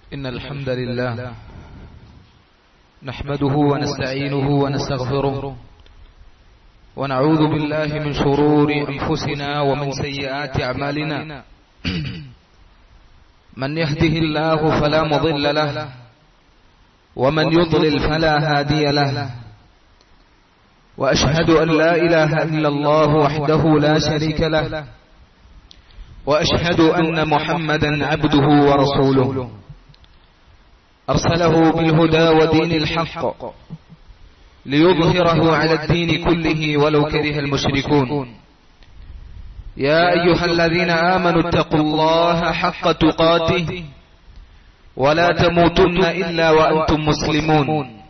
إن الحمد لله نحمده ونستعينه ونستغفره ونعوذ بالله من شرور أنفسنا ومن سيئات أعمالنا من يهده الله فلا مضل له ومن يضلل فلا هادي له وأشهد أن لا إله إلا الله وحده لا شريك له وأشهد أن محمدا عبده ورسوله أرسله بالهدى ودين الحق ليظهره على الدين كله ولو كره المشركون يا أيها الذين آمنوا اتقوا الله حق تقاته ولا تموتن إلا وأنتم مسلمون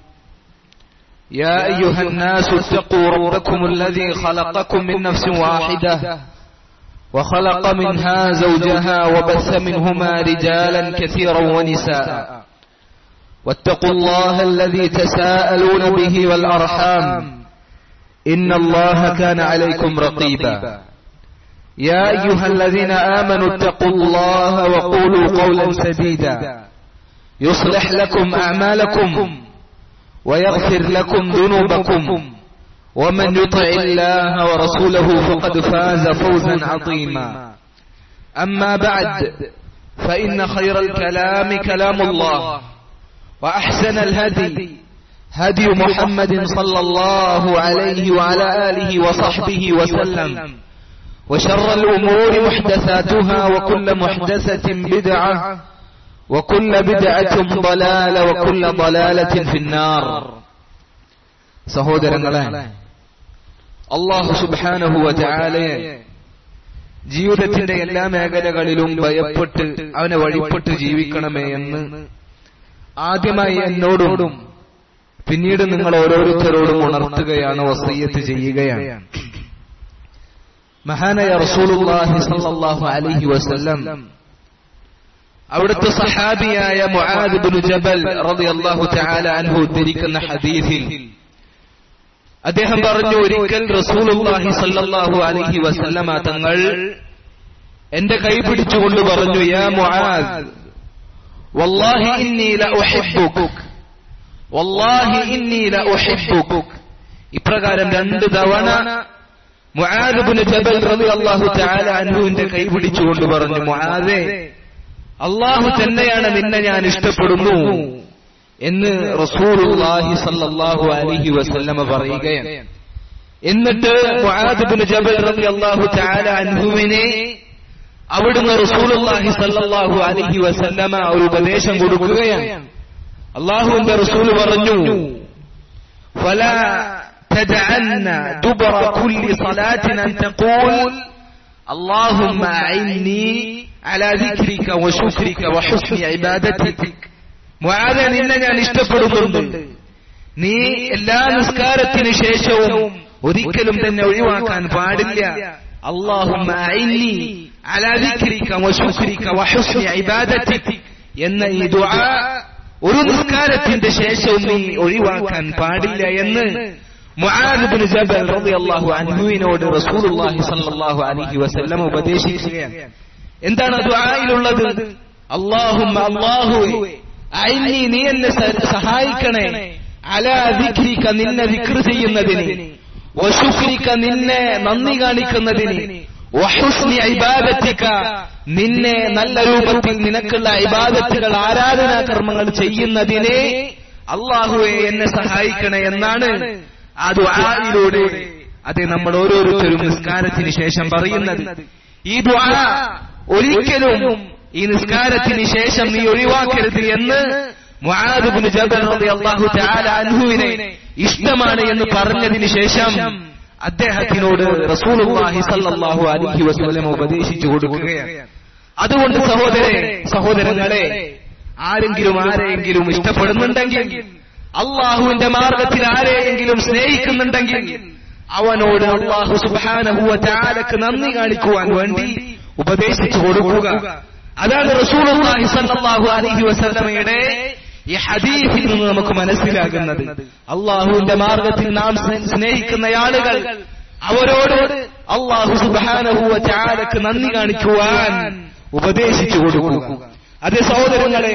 يا أيها الناس اتقوا ربكم الذي خلقكم من نفس واحدة وخلق منها زوجها وبث منهما رجالا كثيرا ونساء واتقوا الله الذي تساءلون به والأرحام إن الله كان عليكم رقيبا يا أيها الذين آمنوا اتقوا الله وقولوا قولا سديدا يصلح لكم أعمالكم ويغفر لكم ذنوبكم ومن يطع الله ورسوله فقد فاز فوزا عظيما أما بعد فإن خير الكلام كلام الله وأحسن الهدي هدي محمد صلى الله عليه وعلى آله وصحبه وسلم وشر الأمور محدثاتها وكل محدثة بدعة وكل بدعة ضلالة وكل ضلالة في النار. സഹോദരങ്ങളെ, അല്ലാഹു സുബ്ഹാനഹു വ തആലയെ ജീവിതത്തിന്റെ എല്ലാ മേഖലകളിലും ഭയപ്പെട്ട് അവനെ വഴിപ്പെട്ട് ജീവിക്കണമേ എന്ന് ആദ്യമായി എന്നോടും പിന്നീട് നിങ്ങൾ ഓരോരുത്തരോടും ഉണർത്തുകയാണ്, വസിയ്യത്ത് ചെയ്യുകയാണ്. മഹാനായ റസൂലുള്ളാഹി സ്വല്ലല്ലാഹു അലൈഹി വസല്ലം അവിടുത്തെ സഹാബിയായ മുആദ് ഇബ്നു ജബൽ റളിയല്ലാഹു തആല അൻഹു ഉദ്ധരിക്കുന്ന ഹദീസിൽ അദ്ദേഹം പറഞ്ഞു, ഒരിക്കൽ റസൂലുള്ളാഹി സ്വല്ലല്ലാഹു അലൈഹി വസല്ലമ തങ്ങൾ എന്റെ കൈ പിടിച്ചുകൊണ്ട് പറഞ്ഞു, യാ മുആദ് വല്ലാഹി ഇന്നി ലഉഹിബ്ബുക വല്ലാഹി ഇന്നി ലഉഹിബ്ബുക. ഇപ്രകാരം രണ്ട് തവണ മുആദ് ഇബ്നു ജബൽ റളിയല്ലാഹു തആല അൻഹുവിന്റെ കൈ പിടിച്ചുകൊണ്ട് പറഞ്ഞു, മുആദേ, അല്ലാഹു തന്നെയാണ് നിന്നെ ഞാൻ ഇഷ്ടപ്പെടുന്നു എന്ന് റസൂലുള്ളാഹി സ്വല്ലല്ലാഹു അലൈഹി വസല്ലമ പറയുകയാണ്. എന്നിട്ട് മുആദ് ഇബ്നു ജബൽ റളിയല്ലാഹു തആല അൻഹുവിനെ അവിടുന്ന് റസൂലുള്ളാഹി സ്വല്ലല്ലാഹു അലൈഹി വസല്ലമ ഒരു ഉപദേശം കൊടുക്കുകയാണ്. അല്ലാഹുവിന്റെ റസൂൽ പറഞ്ഞു, ഫലാ തദഅന്ന ദുബറ കുല്ലി സലാത്തിൻ അൻ തഖൂൽ അല്ലാഹുമ്മ അഇന്നി അലാ ദിക്രിക വശുക്രിക വഹുസ്നി ഇബാദതിക. മുആദേ, നിന്നെ ഞാൻ ഇഷ്ടപ്പെടുന്നുണ്ട്. നീ എല്ലാ നിസ്കാരത്തിന് ശേഷവും ഒരിക്കലും തന്നെ ഒഴിവാക്കാൻ പാടില്ല അല്ലാഹുമ്മ അഇന്നി അലാ ദിക്രിക വശുക്രിക വഹുസ്നി ഇബാദതിക എന്ന ഈ ദുആ ഒരു നിസ്കാരത്തിന്റെ ശേഷവും നീ ഒഴിവാക്കാൻ പാടില്ല എന്ന് മുആദ് ഇബ്നു ജബൽ റളിയല്ലാഹു അൻഹുവിനോട് റസൂലുള്ളാഹി സ്വല്ലല്ലാഹു അലൈഹി വസല്ലം ഉപദേശിക്കുകയാണ്. എന്താണ് ദുആയിലുള്ളത്? അല്ലാഹുമ്മ, അല്ലാഹുവേ, അഇന്നി, നീ എന്നെ സഹായിക്കണേ, അലാ ദിക്രിക, നിന്നെ ദിക്ർ ചെയ്യുന്നതിന്, വശുക്രിക, നിന്നെ നന്ദി കാണിക്കുന്നതിന്, വഹുസ്നി ഇബാദതിക, നിന്നെ നല്ല രൂപത്തിൽ നിനക്കുള്ള ഇബാദത്തുകൾ, ആരാധനാ കർമ്മങ്ങൾ ചെയ്യുന്നതിനെ അല്ലാഹുവേ എന്നെ സഹായിക്കണേ എന്നാണ് ആ ദുആയിലൂടെ അത് നമ്മൾ ഓരോരുത്തരും നിസ്കാരത്തിന് ശേഷം പറയുന്നത്. ഈ ദുആ ഒരിക്കലും ഈ നിസ്കാരത്തിന് ശേഷം നീ ഒഴിവാക്കരുത് എന്ന് മുആദ് ഇബ്നു ജബൽ റളിയല്ലാഹു തആല അൻഹുവിനെ ഇഷ്ടമാണ് എന്ന് പറഞ്ഞതിന് ശേഷം അദ്ദേഹത്തിനോട് റസൂലുള്ളാഹി സ്വല്ലല്ലാഹു അലൈഹി വസല്ലം ഉപദേശിച്ചു കൊടുക്കുകയാണ്. അതുകൊണ്ട് സഹോദരങ്ങളെ, ആരെങ്കിലും ഇഷ്ടപ്പെടുന്നുണ്ടെങ്കിൽ, അല്ലാഹുവിന്റെ മാർഗത്തിൽ ആരെയെങ്കിലും സ്നേഹിക്കുന്നുണ്ടെങ്കിൽ അവനോട് അല്ലാഹു സുബ്ഹാനഹു വ തആലക്ക് നന്ദി കാണിക്കുവാൻ വേണ്ടി ഉപദേശിച്ചു കൊടുക്കുക. അതാണ് റസൂലുള്ളാഹി സ്വല്ലല്ലാഹു അലൈഹി വസല്ലമയുടെ ഈ ഹദീസിൽ നിന്ന് നമുക്ക് മനസ്സിലാകുന്നത്. അല്ലാഹുവിന്റെ മാർഗത്തിൽ നാം സ്നേഹിക്കുന്ന ആളുകൾ, അവരോട് അല്ലാഹു സുബ്ഹാനഹു വ തആലക്ക് നന്ദി കാണിക്കുവാൻ ഉപദേശിച്ചു കൊടുക്കുക. അതേ സഹോദരങ്ങളെ,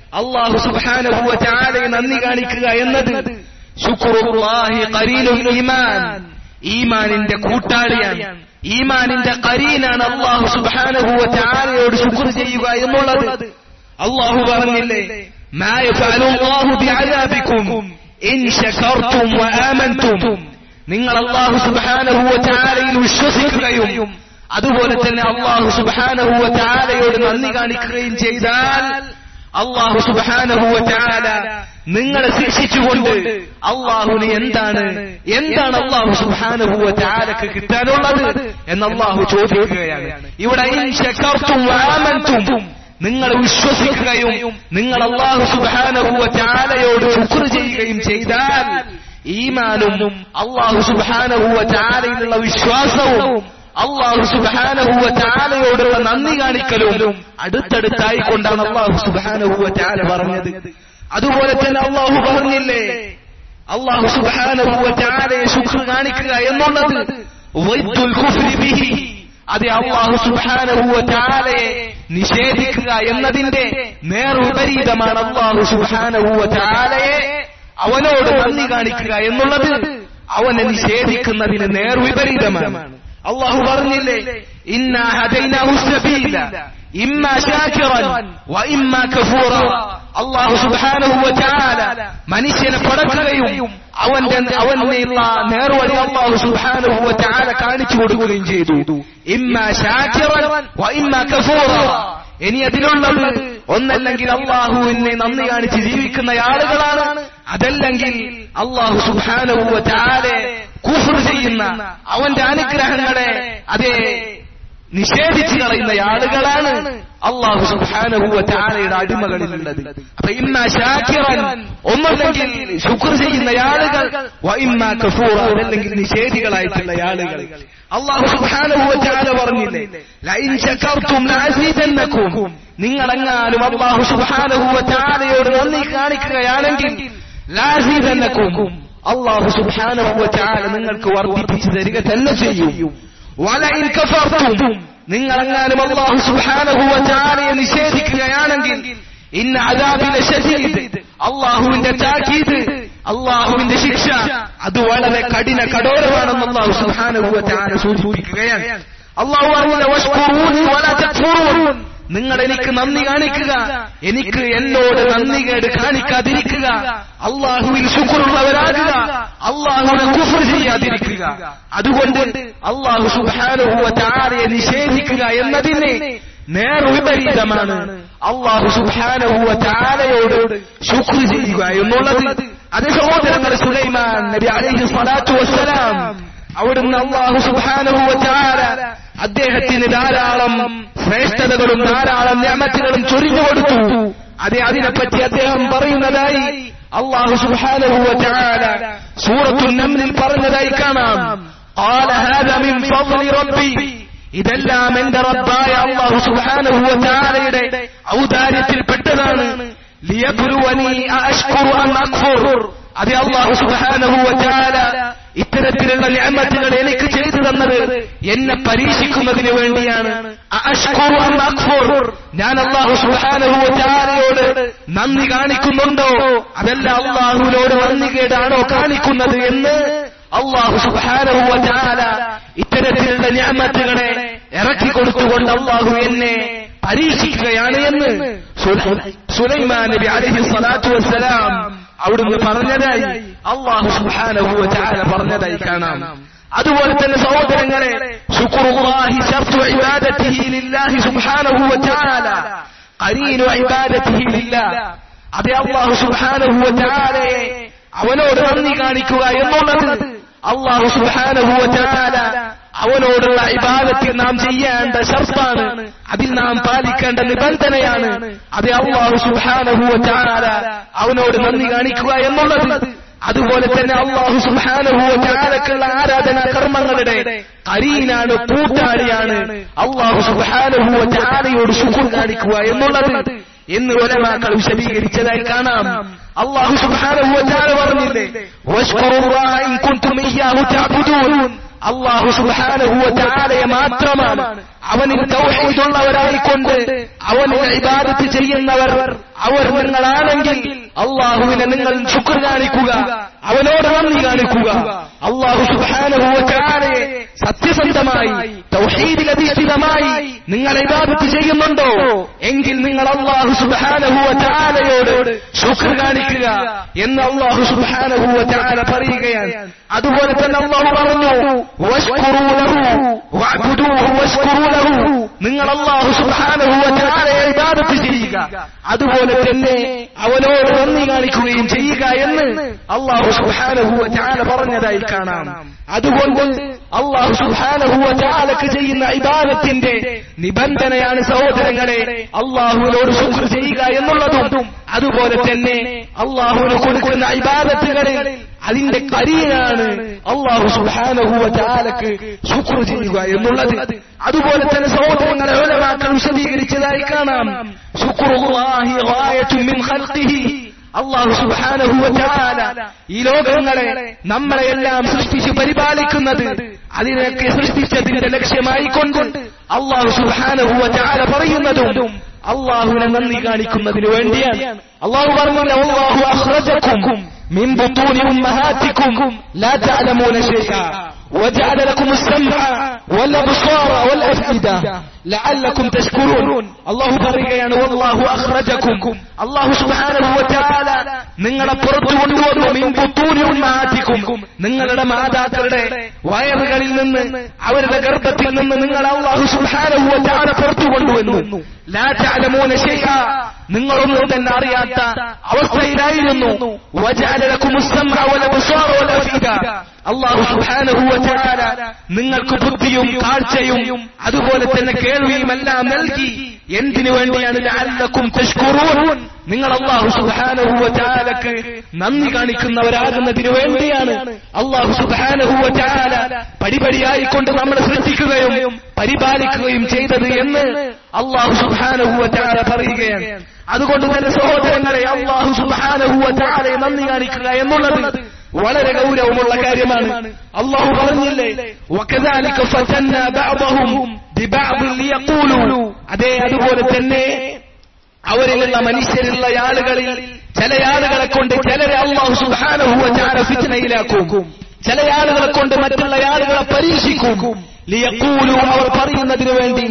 അല്ലാഹു സുബ്ഹാനഹു വ തആലയെ നന്ദി കാണിക്കുക എന്നത് ശുക്റുല്ലാഹി ഖരീനുൽ ഈമാൻ, ഈമാനിന്റെ കൂട്ടാളിയാണ്, ഈമാനിന്റെ ഖരീനാണ് അല്ലാഹു സുബ്ഹാനഹു വ തആലയോട് ശുക്ർ ചെയ്യുക എന്നുള്ളത്. അല്ലാഹു പറഞ്ഞില്ലേ, മാ യഫഅലുല്ലാഹു ബിഅദാബികും ഇൻ ശകർതും വ ആമൻതും. നിങ്ങൾ അല്ലാഹു സുബ്ഹാനഹു വ തആലയിൽ വിശ്വസിക്കുകയും അതുപോലെ തന്നെ അല്ലാഹു സുബ്ഹാനഹു വ തആലയോട് നന്ദി കാണിക്കുകയും ചെയ്താൽ അല്ലാഹു സുബ്ഹാനഹു വ തആല നിങ്ങളെ ശിക്ഷിച്ചുകൊണ്ട് അല്ലാഹുവിന് എന്താണ് അല്ലാഹു സുബ്ഹാനഹു വ തആലക്ക് കിട്ടാനുള്ളത് എന്ന് അല്ലാഹു ചോദിക്കുകയാണ്. ഇവിടെ ഇൻ ശകർതും വ ആമൻതും, നിങ്ങൾ വിശ്വസിക്കുകയും നിങ്ങൾ അല്ലാഹു സുബ്ഹാനഹു വ തആലയോട് ശുക്ർ ചെയ്യുകയും ചെയ്താൽ ഈമാനും അല്ലാഹു സുബ്ഹാനഹു വ തആലയിലുള്ള വിശ്വാസവും അല്ലാഹു സുബ്ഹാനഹു വ തആലയോടുള്ള നന്ദി കാണിക്കലും അടുത്തടുത്തായി കൊണ്ടാണ് അല്ലാഹു സുബ്ഹാനഹു വ തആല പറഞ്ഞത്. അതുപോലെ തന്നെ അല്ലാഹു പറഞ്ഞില്ലേ, അല്ലാഹു സുബ്ഹാനഹു വ തആലയെ ശുക്ർ കാണിക്കുക എന്നുള്ളത് വൈദുൽ കുഫ്രി ബിഹി, അത് അല്ലാഹു സുബ്ഹാനഹു വ തആലയെ നിഷേധിക്കുക എന്നതിന്റെ നേർവിപരീതമാണ്. അല്ലാഹു സുബ്ഹാനഹു വ തആലയെ അവനോട് നന്ദി കാണിക്കുക എന്നുള്ളത് അവനെ നിഷേധിക്കുന്നതിന് നേർവിപരീതമാണ്. അല്ലാഹു പറഞ്ഞില്ലേ, ഇന്നാ ഹദൈനാഹു സബീല ഇമ്മാ ശാകിറൻ വ ഇമ്മാ കഫൂറ. അല്ലാഹു സുബ്ഹാനഹു വ തആല മനുഷ്യനെ പടക്കുകയും അവനുള്ള നേർവഴി അല്ലാഹു സുബ്ഹാനഹു വ തആല കാണിച്ചു കൊടുക്കുകയും ചെയ്തു. ഇമ്മാ ശാകിറൻ വ ഇമ്മാ കഫൂറ. ഇനി അതിലുള്ളത് ഒന്നല്ലെങ്കിൽ അല്ലാഹുവിനെ നന്ദി കാണിച്ച് ജീവിക്കുന്ന ആളുകളാണ്, അതല്ലെങ്കിൽ അല്ലാഹു സുബ്ഹാനഹു വ തആലയെ കുഫ്ർ ചെയ്യുന്ന അവന്റെ അനുഗ്രഹങ്ങളെ അതേ നിഷേധിച്ചു കളയുന്ന ആളുകളാണ് അല്ലാഹു സുബ്ഹാനഹു വ തആലയുടെ അടിമകളിലുള്ളത്. അപ്പൊ ഇമ്മാ ശാകിറൻ, ഒന്നല്ലെങ്കിൽ ശുക്ർ ചെയ്യുന്ന ആളുകൾ, വ ഇമ്മാ കഫൂറ, അതല്ലെങ്കിൽ നിഷേധികളായിട്ടുള്ള ആളുകൾ. അല്ലാഹു സുബ്ഹാനഹു വ തആല പറഞ്ഞില്ലേ, ലഇൻ ശകർതും ലഅസീദന്നകും. നിങ്ങളെങ്ങാനും അല്ലാഹു സുബ്ഹാനഹു വ തആലയോട് നന്ദി കാണിക്കുകയാണെങ്കിൽ ലഅസീദന്നകും, അല്ലാഹു സുബ്ഹാനഹു വ തആല നിങ്ങൾക്ക് വർദ്ധിപ്പിച്ചു തരിക തന്നെ ചെയ്യും. വലഇൻ കഫർതും, നിങ്ങളെങ്ങാനും അല്ലാഹു സുബ്ഹാനഹു വ തആലയെ നിഷേധിക്കുകയാണെങ്കിൽ ഇന്ന അദാബി ലശദീദ്, അല്ലാഹുവിന്റെ താക്കീത്, അല്ലാഹുവിന്റെ ശിക്ഷ അത് വളരെ കഠോരമാണെന്ന് അല്ലാഹു സുബ്ഹാനഹു വ തആല സൂചിപ്പിക്കുകയാണ്. അല്ലാഹു പറഞ്ഞ വഷ്കുറൂനി വലാ തക്ഫുറൂൻ, നിങ്ങൾ എനിക്ക് നന്ദി കാണിക്കുക, എനിക്ക് എന്നോട് നന്ദികേട് കാണിക്കാതിരിക്കുക, അല്ലാഹുവിൽ ശുക്റുള്ളവരാകുക, അല്ലാഹുവിനെ കുഫ്ർ ചെയ്യാതിരിക്കുക. അതുകൊണ്ട് അല്ലാഹു സുബ്ഹാനഹു വ തആലയെ നിഷേധിക്കുക എന്നതിന് നേർവിപരീതമാണ് അല്ലാഹു സുബ്ഹാനഹു വ തആലയോട് ശുക്ർ ചെയ്യുക എന്നുള്ളത്. അതേ സഹോദരങ്ങളെ, സുലൈമാൻ നബി അലൈഹി സ്വലാത്തു വസ്സലാം അവിടുന്ന് അല്ലാഹു സുബ്ഹാനഹു വ തആല അദ്ദേഹത്തിന് ധാരാളം ശ്രേഷ്ഠതകളും ധാരാളം നിഅമത്തുകളും ചൊരിഞ്ഞു കൊടുത്തു. അതിനെപ്പറ്റി അദ്ദേഹം പറയുന്നതായി അല്ലാഹു സുബ്ഹാനഹു വ തആല സൂറത്തുൻ നംലിൽ പറഞ്ഞതായി കാണാം. ഖാല ഹാദാ മിൻ ഫദ്ലി റബ്ബി, ഇതെല്ലാം എന്റെ റബ്ബായ അല്ലാഹു സുബ്ഹാനഹു വ തആലയുടെ ഔദാര്യത്തിൽപ്പെട്ടതാണ്. ലിയബ്ലുവനി അഅശ്കുറു അം അക്ഫുർ, അത് അല്ലാഹു സുബ്ഹാനഹു വ തആല ഇത്തരത്തിലുള്ള നിഅമത്തുകൾ എനിക്ക് ചെയ്തു തന്നത് എന്നെ പരീക്ഷിക്കുന്നതിന് വേണ്ടിയാണ്. അഅശ്കുറു അം അക്ഫുർ, ഞാൻ അല്ലാഹു സുബ്ഹാനഹു വ തആലയോട് നന്ദി കാണിക്കുന്നുണ്ടോ, അതല്ല അല്ലാഹുവിനോട് നന്ദികേടാണോ കാണിക്കുന്നത് എന്ന് അല്ലാഹു സുബ്ഹാനഹു വ തആല ഇത്തരത്തിലുള്ള നിഅമത്തുകളെ ഇറക്കി കൊടുത്തുകൊണ്ട് അല്ലാഹു എന്നെ പരീക്ഷിക്കുകയാണ് എന്ന് സുലൈമാൻ നബി അലൈഹി സ്വലാത്തു വസ്സലാം അവിടുന്ന് പറഞ്ഞതായി അല്ലാഹു സുബ്ഹാനഹു വ തആല പറഞ്ഞതായി കാണാം. അതുപോലെ തന്നെ സഹോദരങ്ങളെ, ശുക്റുല്ലാഹി ശർതു ഇബാദതിഹി ലില്ലാഹി സുബ്ഹാനഹു വ തആല ഖരീനു ഇബാദതിഹി ലില്ലാഹ്. അതേ അല്ലാഹു സുബ്ഹാനഹു വ തആലയെ അവനോട് നന്ദി കാണിക്കുക എന്നുള്ളത് അല്ലാഹു സുബ്ഹാനഹു വ തആല അവനോടുള്ള ഇബാദത്ത് നാം ചെയ്യേണ്ട ശർത്താണ്, അതിൽ നാം പാലിക്കേണ്ട നിബന്ധനയാണ്. അതേ അല്ലാഹു സുബ്ഹാനഹു വ തആല അവനോട് നന്ദി കാണിക്കുക എന്നുള്ളത്. അതുപോലെ തന്നെ അല്ലാഹു സുബ്ഹാനഹു വ തആലക്കുള്ള ആരാധനാ കർമ്മങ്ങളുടെ ഖരീനാണ്, കൂട്ടാളിയാണ് അല്ലാഹു സുബ്ഹാനഹു വ തആലയോട് ശുക്ർ കാണിക്കുക എന്നുള്ളത് എന്ന് ഉലമാക്കൾ വിശദീകരിച്ചതായി കാണാം. അല്ലാഹു സുബ്ഹാനഹു വ തആല പറഞ്ഞില്ലേ, വഷ്കുറുല്ലാഹ ഇൻ കുൻതും ഇയ്യാഹു തഅബുദൂൻ, അല്ലാഹു സുബ്ഹാനഹു വ തആലയെ മാത്രമാണ്. അവനിൽ തൗഹീദുള്ളവരായിക്കൊണ്ട് അവനിൽ ഇബാദത്ത് ചെയ്യുന്നവർ അവർ നിങ്ങളാണെങ്കിൽ അല്ലാഹുവിനെ നിങ്ങൾ ശുക്ർ കാണിക്കുക, അവനോട് നന്ദി കാണിക്കുക. അല്ലാഹു സുബ്ഹാനഹു വ തആലയെ സത്യസന്ധമായി തൗഹീദിൽ അധിഷ്ഠിതമായി നിങ്ങൾ ഇബാദത്ത് ചെയ്യുന്നുണ്ടോ എങ്കിൽ നിങ്ങൾ അല്ലാഹു സുബ്ഹാനഹു വ തആലയോട് ശുക്ർ കാണിക്കുക എന്ന് അല്ലാഹു സുബ്ഹാനഹു വ തആല പറയുകയാണ്. അതുപോലെ തന്നെ അല്ലാഹു പറഞ്ഞു വഷ്കുറൂ ലഹു വഅബ്ദൂഹു വഷ്കുറൂ ലഹു, നിങ്ങൾ അല്ലാഹു സുബ്ഹാനഹു വ തആലയെ ഇബാദത്ത് ചെയ്യുക, അതുപോലെ തന്നെ അവനോട് നന്ദി കാണിക്കുകയും ചെയ്യുക എന്ന് അല്ലാഹു സുബ്ഹാനഹു വ തആല പറഞ്ഞതായി കാണാം. അതുകൊണ്ട് അല്ലാഹു സുബ്ഹാനഹു വ തആലക്ക് ചെയ്യുന്ന ഇബാദത്തിന്റെ നിബന്ധനയാണ് സഹോദരങ്ങളെ അല്ലാഹുവിനോട് ശുക്ർ ചെയ്യുക എന്നുള്ളതും അതുപോലെ തന്നെ അല്ലാഹുവിന് കൊടുക്കുന്ന ഇബാദത്തുകളിൽ അതിന്റെ കരീനാണ് അല്ലാഹു സുബ്ഹാനഹു വ തആലക്ക് ശുക്ർ ചെയ്യുക എന്നുള്ളത്. അതുപോലെ തന്നെ സഹോദരങ്ങളെ ഉലമാക്കൾ വിശദീകരിച്ചതായി കാണാം ശുക്റുല്ലാഹി ഗായത്തുൻ മിൻ ഖൽഖിഹി, അല്ലാഹു സുബ്ഹാനഹു വ തആല ഈ ലോകങ്ങളെ നമ്മളെയെല്ലാം സൃഷ്ടിച്ച് പരിപാലിക്കുന്നത് അതിനൊക്കെ സൃഷ്ടിച്ചതിന്റെ ലക്ഷ്യമായിക്കൊണ്ട് അല്ലാഹു സുബ്ഹാനഹു വ തആല പറയുന്നതും അല്ലാഹുവിനെ നന്ദി കാണിക്കുന്നതിന് വേണ്ടിയാണ്. അല്ലാഹു പറഞ്ഞു വല്ലാഹു അഖ്റജകും മിൻ ബുതൂനി ഉമ്മഹാതികും ലാ തഅലമൂന ശൈഅ وجعل لكم السمع والابصار والافئده لعلكم تشكرون. അല്ലാഹു പറയുകയാണ് വല്ലാഹു അഖ്റജകും, അല്ലാഹു സുബ്ഹാനഹു വ തആല നിങ്ങളെ പുറത്തു കൊണ്ടുവന്നു മിൻ ബുതൂനി ഉമ്മഹാതികും, നിങ്ങളുടെ മാതാക്കളുടെ വയറുകളിൽ നിന്ന് അവരുടെ ഗർഭത്തിൽ നിന്ന് നിങ്ങൾ അല്ലാഹു സുബ്ഹാനഹു വ തആല പുറത്തു കൊണ്ടുവന്നു. ലാ തഅലമൂന ശൈഅ, നിങ്ങളൊന്നും തന്നെ അറിയാത്ത അവസ്ഥയിലായിരുന്നു. വജഅല ലക്കുമുസ് സമഅ വൽ അബ്സാറ വൽ അഫ്ഇദ, അല്ലാഹു സുബ്ഹാനഹു വ തആല നിങ്ങൾക്ക് ബുദ്ധിയും കാഴ്ചയും അതുപോലെ തന്നെ കേൾവിയും എല്ലാം നൽകി. എന്തിനു വേണ്ടിയാണ്? ലഅല്ലക്കും തശ്കുറൂൻ, നിങ്ങൾ അല്ലാഹു സുബ്ഹാനഹു വ തആലക്ക് നന്ദി കാണിക്കുന്നവരാകുന്നതിനു വേണ്ടിയാണ്. അല്ലാഹു സുബ്ഹാനഹു വ തആല പടിപടിയായിക്കൊണ്ട് നമ്മളെ സൃഷ്ടിക്കുകയും പരിപാലിക്കുകയും ചെയ്തത് എന്ന് അല്ലാഹു സുബ്ഹാനഹു വ തആല പറയുകയാണ്. അതുകൊണ്ട് തന്നെ സഹോദരങ്ങളെ അല്ലാഹു സുബ്ഹാനഹു വ തആലയെ നന്ദി കാണിക്കുക എന്നുള്ളത് വളരെ ഗൗരവമുള്ള കാര്യമാണ്. അല്ലാഹു പറഞ്ഞില്ലേ വകദാലിക ഫതന്ന ബഅദഹും ബിബഅദ് ലിയഖൂലു, അതേ അതുപോലെ തന്നെ അവരിലുള്ള മനുഷ്യരുള്ള ആളുകളിൽ ചില ആളുകളെ കൊണ്ട് ചിലരെ അല്ലാഹു സുബ്ഹാനഹു വ തആല ഫിത്നയിലാക്കും, ചില ആളുകളെ കൊണ്ട് മറ്റുള്ള ആളുകളെ പരീക്ഷിക്കും. ലിയഖൂലു, അവർ പറയുന്നതിനു വേണ്ടി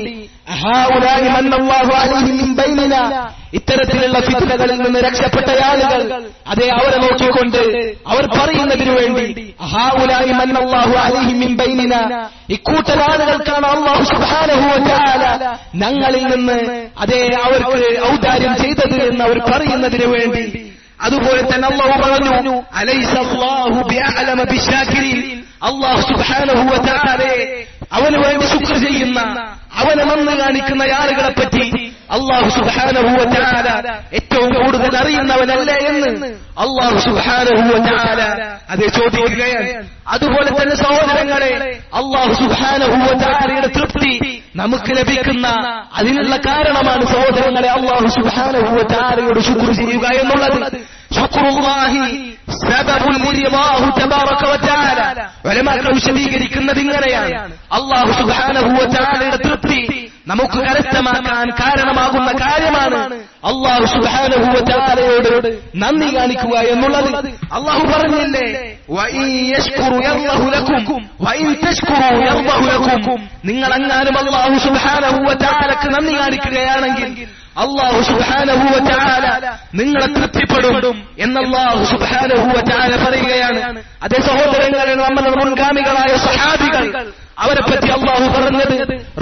ഹൗലാഇ മന്നല്ലാഹു അലൈഹിം മിൻ ബൈനിനാ, ഇത്തരത്തിലുള്ള ഫിത്നകളിൽ നിന്ന് രക്ഷപ്പെട്ട ആളുകൾ അതേ അവരെ നോക്കിക്കൊണ്ട് അവർ പറയുന്നതിനു വേണ്ടി ഹൗലാഇ മന്നല്ലാഹു അലൈഹിം മിൻ ബൈനിനാ, ഇക്കൂട്ടർ ആളുകൾക്കാണ് അല്ലാഹു സുബ്ഹാനഹു വ തആല ഞങ്ങളിൽ നിന്ന് അതേ അവർക്ക് ഔദാര്യം ചെയ്തത് എന്ന് അവർ പറയുന്നതിനു വേണ്ടി. അതുപോലെ തന്നെ അല്ലാഹു പറഞ്ഞു അലൈസ അല്ലാഹു ബിഅഅലമ ബിശാകിരീൻ, അല്ലാഹു സുബ്ഹാനഹു വ തആല അവന് വേണ്ടി ശുക്ർ ചെയ്യുന്ന അവനെ നന്ദി കാണിക്കുന്ന ആളുകളെ പറ്റി അല്ലാഹു സുബ്ഹാനഹു വ തആല ഏറ്റവും കൂടുതൽ അറിയുന്നവനല്ലേ എന്ന് അല്ലാഹു സുബ്ഹാനഹു വ തആല അതേ ചോദിക്കുകയാണ്. അതുപോലെ തന്നെ സഹോദരങ്ങളെ അല്ലാഹു സുബ്ഹാനഹു വ തആലയുടെ തൃപ്തി നമുക്ക് ലഭിക്കുന്ന അതിനുള്ള കാരണമാണ് സഹോദരങ്ങളെ അല്ലാഹു സുബ്ഹാനഹു വ തആലയോട് ശുക്ർ ചെയ്യുക എന്നുള്ളത്. ശുക്റുല്ലാഹി സബബുൽ ലിറിദാഹു തബാറക വ തആല, ഉലമാക്കൾ വിശദീകരിക്കുന്നത് ഇങ്ങനെയാണ് അല്ലാഹു സുബ്ഹാനഹു വ തആലയുടെ തൃപ്തി നമുക്ക് കരസ്ഥമാക്കാൻ കാരണമാകുന്ന കാര്യമാണ് അല്ലാഹു സുബ്ഹാനഹു വ തആലയോട് നന്ദി കാണിക്കുക എന്നുള്ളത്. അല്ലാഹു പറഞ്ഞില്ലേ വഇൻ യശ്കുറു യർളഹു ലക്കും വഇൻ തശ്കുറു യർളഹു ലക്കും, നിങ്ങൾ അങ്ങാനും അല്ലാഹു സുബ്ഹാനഹു വ തആലക്ക് നന്ദി കാണിക്കുകയാണെങ്കിൽ അല്ലാഹു സുബ്ഹാനഹു വ തആല നിങ്ങളെ തൃപ്തിപ്പെടും എന്ന് അല്ലാഹു സുബ്ഹാനഹു വ തആല പറയുകയാണ്. അതേ സഹോദരങ്ങളെ നമ്മുടെ മുൻഗാമികളായ സ്വഹാബികൾ അവരെ പറ്റി അല്ലാഹു പറഞ്ഞത്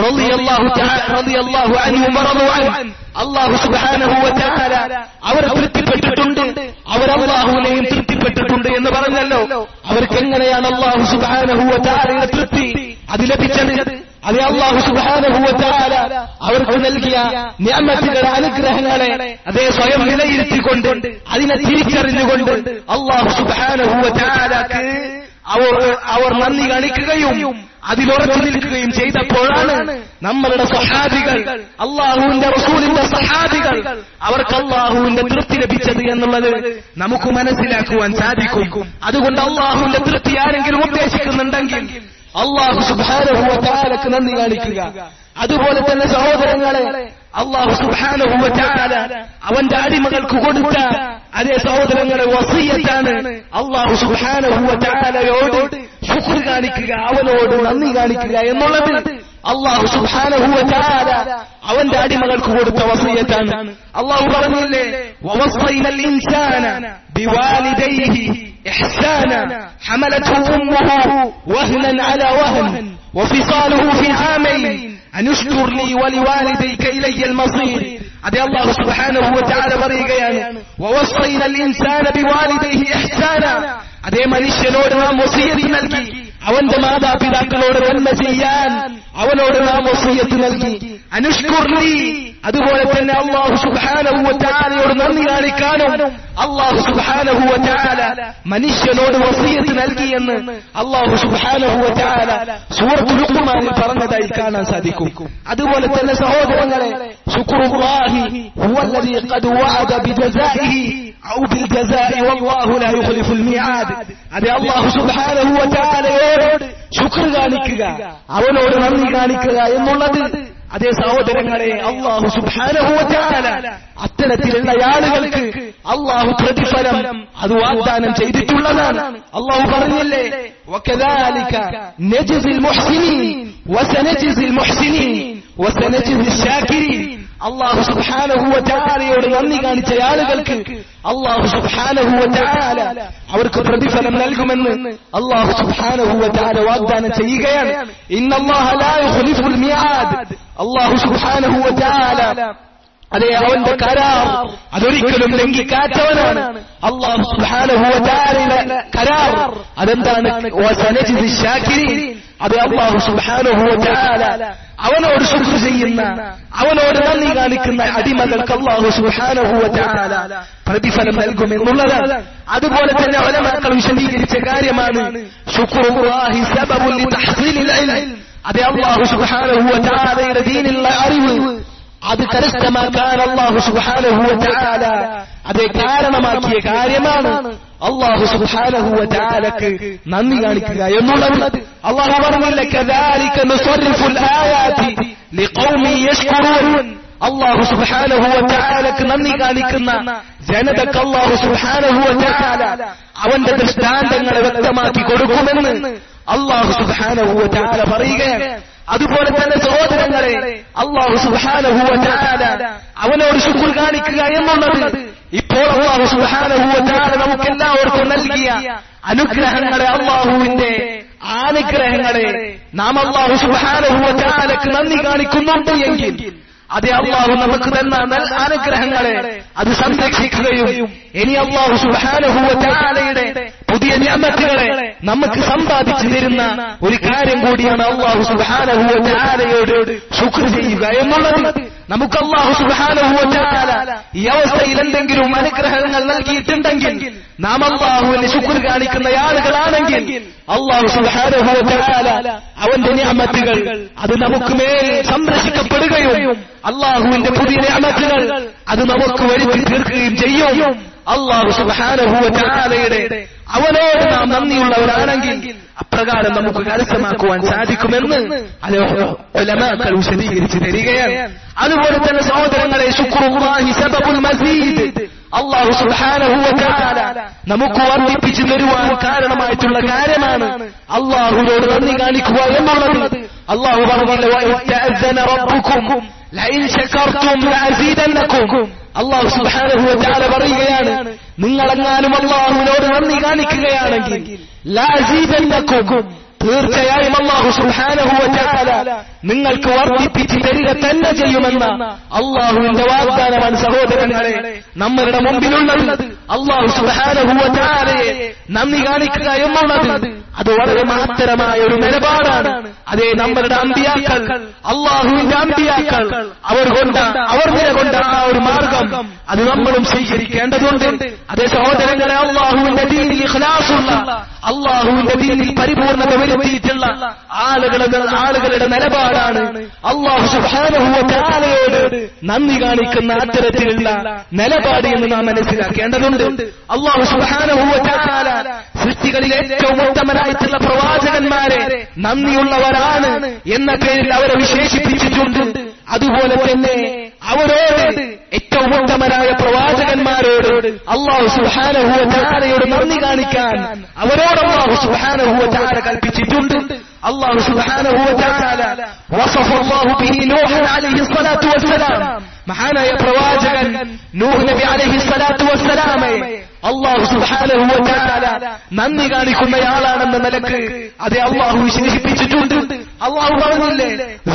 റളിയല്ലാഹു അൻഹും വറളു അൻഹു, അല്ലാഹു സുബ്ഹാനഹു വ തആല അവരെ തൃപ്തിപ്പെട്ടിട്ടുണ്ട്, അവർ അല്ലാഹുവിനെയും തൃപ്തിപ്പെട്ടിട്ടുണ്ട് എന്ന് പറഞ്ഞല്ലോ. അവർക്ക് എങ്ങനെയാണ് അല്ലാഹു സുബ്ഹാനഹു വ തആലയുടെ തൃപ്തി അത് ലഭിച്ചത്? അതേ അല്ലാഹു സുബ്ഹാനഹു വ തആല അവർക്ക് നൽകിയ നിഅമത്തുകളെ അനുഗ്രഹങ്ങളെ അതേ സ്വയം വിലയിരുത്തിക്കൊണ്ട് അതിനെ തിരിച്ചറിഞ്ഞുകൊണ്ട് അല്ലാഹു സുബ്ഹാനഹു വ തആലക്ക് അവർ നന്ദി കാണിക്കുകയും അതിലുറച്ചു നിൽക്കുകയും ചെയ്തപ്പോഴാണ് നമ്മളുടെ സഹാബികൾ അല്ലാഹുവിന്റെ റസൂലിന്റെ സഹാബികൾ അവർക്ക് അല്ലാഹുവിന്റെ തൃപ്തി ലഭിച്ചത് എന്നുള്ളത് നമുക്ക് മനസ്സിലാക്കുവാൻ സാധിക്കും. അതുകൊണ്ട് അല്ലാഹുവിന്റെ തൃപ്തി ആരെങ്കിലും ഉദ്ദേശിക്കുന്നുണ്ടെങ്കിൽ അല്ലാഹു സുബ്ഹാനഹു വ തആലക്ക് നന്ദി കാണിക്കുക. അതുപോലെ തന്നെ സഹോദരങ്ങളെ, അല്ലാഹു സുബ്ഹാനഹു വ തആല അവന്റെ അടിമകൾക്ക് കൊടുത്ത അതേ സഹോദരങ്ങളെ വസിയത്താണ് അല്ലാഹു സുബ്ഹാനഹു വ തആലയോട് ശുക്ർ കാണിക്കുക, അവനോട് നന്ദി കാണിക്കുക എന്നുള്ളത്. അല്ലാഹു സുബ്ഹാനഹു വ തആല അവന്റെ അടിമകൾക്ക് കൊടുത്ത വസിയത്താണ്. അല്ലാഹു പറഞ്ഞില്ലേ, വവസ്സൈനൽ ഇൻസാന ബിവാലിദൈഹി ഇഹ്സാന ഹമലത്ഹു ഉമ്മുഹു വഹ്നൻ അലാ വഹൻ വഫിസാലുഹു ഫി ആമൈൻ അനുഷ്കുർ ലി വലിവാലിദൈക ഇലയ്യൽ മസീർ. അതേ അല്ലാഹു സുബ്ഹാനഹു വ തആല പറയുകയാണ്, വവസ്സൈനൽ ഇൻസാന ബിവാലിദൈഹി ഇഹ്സാന. അതേ മനുഷ്യനോട് നാം വസിയത്ത് നൽകി, അവന്റെ മാതാപിതാക്കളോട് നന്മ ചെയ്യാൻ അവനോട് നാം വസിയത്ത് നൽകി. അനുഷ്കുർ ലി, അതുപോലെ തന്നെ അല്ലാഹു സുബ്ഹാനഹു വ തആലയോട് നന്ദി കാണിക്കാനും അല്ലാഹു സുബ്ഹാനഹു വ തആല മനുഷ്യനോട് വസിയത്ത് നൽകിയെന്ന് അല്ലാഹു സുബ്ഹാനഹു വ തആല സൂറത്തുൽ ലുഖ്മാനിൽ പറഞ്ഞതായി കാണാൻ സാധിക്കും. അതുപോലെ തന്നെ സഹോദരങ്ങളെ, ശുക്റുല്ലാഹി ഹുവല്ലദീ ഖദ് വഅദ ബിജസാഇഹി ഔ ബിൽജസാഇ വല്ലാഹു ലാ യുഖ്ലിഫുൽ മിആദ്. അതേ അല്ലാഹു സുബ്ഹാനഹു വ തആലയോട് ശുക്ർ കാണിക്കുക, അവനോട് നന്ദി കാണിക്കുക എന്നുള്ളത്. അതേ സഹോദരങ്ങളെ, അല്ലാഹു സുബ്ഹാനഹു വ തആല അത്തരത്തിലുള്ള ആളുകൾക്ക് അല്ലാഹു പ്രതിഫലം അത് വാഗ്ദാനം ചെയ്തിട്ടുള്ളതാണ്. അല്ലാഹു പറഞ്ഞില്ലേ, വകദാലിക നജ്സിൽ മുഹ്സിനീൻ വസനജ്സിൽ മുഹ്സിനീൻ വസനജ്സിൽ ശാകിരീൻ. അല്ലാഹു സുബ്ഹാനഹു വ തആലയോട് നന്ദി കാണിച്ച ആളുകൾക്ക് അല്ലാഹു സുബ്ഹാനഹു വ തആല അവർക്ക് പ്രതിഫലം നൽകുമെന്ന് അല്ലാഹു സുബ്ഹാനഹു വ തആല വാഗ്ദാനം ചെയ്യുകയാണ്. ഇന്നല്ലാഹ ലാ യുഖ്ലിഫുൽ മിആദ്. അല്ലാഹു സുബ്ഹാനഹു വ തആല അതേ അവന്റെ കരാർ അതൊരിക്കലും ലംഘിക്കാത്തവനാണ്. അല്ലാഹു സുബ്ഹാനഹു വ തആലയുടെ കരാർ അതെന്താണ്? വസനജ്സിൽ ശാകിരീൻ. അത് അല്ലാഹു സുബ്ഹാനഹു വ തആല അവനോട് ശുക്ർ ചെയ്യുന്ന, അവനോട് നന്ദി കാണിക്കുന്ന അടിമകൾക്ക് അല്ലാഹു സുബ്ഹാനഹു വ തആല പ്രതിഫലം നൽകുമെന്നുള്ളതാണ്. അതുപോലെ തന്നെ ഉലമാക്കൾ വിശദീകരിച്ച കാര്യമാണ് ശുക്റുല്ലാഹി സബബുൻ ലിതഹ്സീലിൽ ഇൽം. അതേ അല്ലാഹു സുബ്ഹാനഹു വ തആലയുടെ ദീനിലുള്ള അറിവ് അത് കരസ്ഥമാക്കാൻ അല്ലാഹു സുബ്ഹാനഹു വ തആല അതേ കാരണമാക്കിയ കാര്യമാണ് അല്ലാഹു സുബ്ഹാനഹു വ തആലക്ക് നന്ദി കാണിക്കുക എന്നുള്ളത്. അല്ലാഹു പറഞ്ഞില്ല, കദാലിക നുസർരിഫുൽ ആയാതി ലിഖൗമി യശ്കുറൂൻ. അല്ലാഹു സുബ്ഹാനഹു വ തആലക്ക് നന്ദി കാണിക്കുന്ന ജനതക്ക് അല്ലാഹു സുബ്ഹാനഹു വ തആല അവന്റെ ദൃഷ്ടാന്തങ്ങളെ വ്യക്തമാക്കി കൊടുക്കുമെന്ന് അല്ലാഹു സുബ്ഹാനഹു വ തആല പറയുകയാണ്. അതുപോലെ തന്നെ സഹോദരങ്ങളെ, അല്ലാഹു സുബ്ഹാനഹു വ തആല അവനോട് ശുക്ർ കാണിക്കുക എന്നുള്ളത് ഇപ്പോൾ അല്ലാഹു സുബ്ഹാനഹു വ തആല നമുക്കെല്ലാവർക്കും നൽകിയ അനുഗ്രഹങ്ങളെ, അല്ലാഹുവിന്റെ അനുഗ്രഹങ്ങളെ നാം അല്ലാഹു സുബ്ഹാനഹു വ തആലക്ക് നന്ദി കാണിക്കുന്നുണ്ട് എങ്കിൽ അതേ അല്ലാഹു നമുക്ക് തന്ന അനുഗ്രഹങ്ങളെ അത് സംരക്ഷിക്കുകയും ഇനി അല്ലാഹു സുബ്ഹാനഹു വ തആലയുടെ പുതിയ നിഅമത്തുകളെ നമുക്ക് സമ്പാദിച്ചു തരുന്ന ഒരു കാര്യം കൂടിയാണ് അല്ലാഹു സുബ്ഹാനഹു വ തആലയോട് ശുക്ർ ചെയ്യുക എന്നുള്ളത്. നമുക്ക് അല്ലാഹു സുബ്ഹാനഹു വ തആല ഈ അവസ്ഥയിൽ എന്തെങ്കിലും അനുഗ്രഹങ്ങൾ നൽകിയിട്ടുണ്ടെങ്കിൽ നാം അല്ലാഹുവിന് ശുക്ർ കാണിക്കുന്ന ആളുകളാണെങ്കിൽ അല്ലാഹു സുബ്ഹാനഹു വ തആല അവന്റെ നിഅമത്തുകൾ അത് നമുക്ക് മേൽ സംരക്ഷിക്കപ്പെടുകയും അല്ലാഹുവിന്റെ പുതിയ നിഅമത്തുകൾ അത് നമുക്ക് വരുത്തി തീർക്കുകയും ചെയ്യും. അല്ലാഹു സുബ്ഹാനഹു വ തആലയുടെ അവനോട് നാം നന്ദിയുള്ളവരാണെങ്കിൽ അപ്രകാരം നമുക്ക് കരസ്ഥമാക്കുവാൻ സാധിക്കുമെന്ന് ഉലമാക്കൾ വിശദീകരിച്ചു തരികയാണ്. അതുപോലെ തന്നെ സഹോദരങ്ങളെ, ശുക്റുല്ലാഹി സബബുൽ മസീദ്. അല്ലാഹു സുബ്ഹാനഹു വ തആല നമുക്ക് വർദ്ധിപ്പിച്ചു തരുവാൻ കാരണമായിട്ടുള്ള കാര്യമാണ് അല്ലാഹുവിനോട് നന്ദി കാണിക്കുക എന്നുള്ളത്. അല്ലാഹു പറഞ്ഞില്ല, വഇതഅذന റബ്ബുകും ലഇൻ ശകർതും ലഅസീദന്നകും. അല്ലാഹു സുബ്ഹാനഹു വ തആല പറയുകയാണ്, നിങ്ങളെങ്ങാനും അല്ലാഹുവിനോട് നന്ദി കാണിക്കുകയാണെങ്കിൽ ലഅസീദന്നകും, തീർച്ചയായും അല്ലാഹു സുബ്ഹാനഹു വ തആല നിങ്ങൾക്ക് വർദ്ധിപ്പിച്ചു തരിക തന്നെ ചെയ്യുമെന്ന അല്ലാഹുവിന്റെ വാഗ്ദാനമാണ് സഹോദരങ്ങളെ നമ്മുടെ മുമ്പിലുള്ളത്. അല്ലാഹു സുബ്ഹാനഹു വ തആലയെ നന്ദി കാണിക്കുക എന്നുള്ളത് അത് വളരെ മഹത്തരമായ ഒരു നിലപാടാണ്. അതേ നമ്മളുടെ അമ്പിയാക്കൾ, അല്ലാഹുവിന്റെ അമ്പിയാക്കൾ അവർ നിലകൊണ്ട ആ ഒരു മാർഗം അത് നമ്മളും സ്വീകരിക്കേണ്ടതുണ്ട്. അതേ സഹോദരങ്ങളെ, അല്ലാഹുവിന്റെ ദീനിൽ ഇഖ്ലാസുള്ള, അല്ലാഹുവിന്റെ ദീനിൽ പരിപൂർണത വരുത്തിയിട്ടുള്ള ആളുകളുടെ നിലപാടാണ് അല്ലാഹു സുബ്ഹാനഹു വ തആലയോട് നന്ദി കാണിക്കുന്ന അത്തരത്തിലുള്ള നിലപാട് എന്ന് നാം മനസ്സിലാക്കേണ്ടതുണ്ട്. അല്ലാഹു സുബ്ഹാനഹു വ തആല സൃഷ്ടികളിൽ ഏറ്റവും ഉത്തമനായിട്ടുള്ള പ്രവാചകന്മാരെ നന്ദിയുള്ളവരാണ് എന്ന പേരിൽ അവരെ വിശേഷിപ്പിച്ചിട്ടുണ്ട്. അതുപോലെ തന്നെ അവരോട് ഏറ്റവും ഉത്തമരായ പ്രവാചകന്മാരോട് അല്ലാഹു സുബ്ഹാനഹു വ തആലയോട് നന്ദി കാണിക്കാൻ അവരോട് അല്ലാഹു സുബ്ഹാനഹു വ തആല കൽപ്പിച്ചിട്ടുണ്ട്. അല്ലാഹു സുബ്ഹാനഹു വ തആല വസഫ അല്ലാഹു ബിഹി നൂഹൻ അലൈഹി സ്വലാത്തു വസ്സലാം, മഹാനായ പ്രവാചകൻ നൂഹ് നബി അലൈഹി സ്വലാത്തു വസ്സലാമെ അല്ലാഹു സുബ്ഹാനഹു വ തആല നന്ദി കാണിക്കുന്നയാളാണെന്ന നിലക്ക് അതേ അല്ലാഹു വിശേഷിപ്പിച്ചിട്ടുണ്ട്. അല്ലാഹു പറഞ്ഞില്ലേ,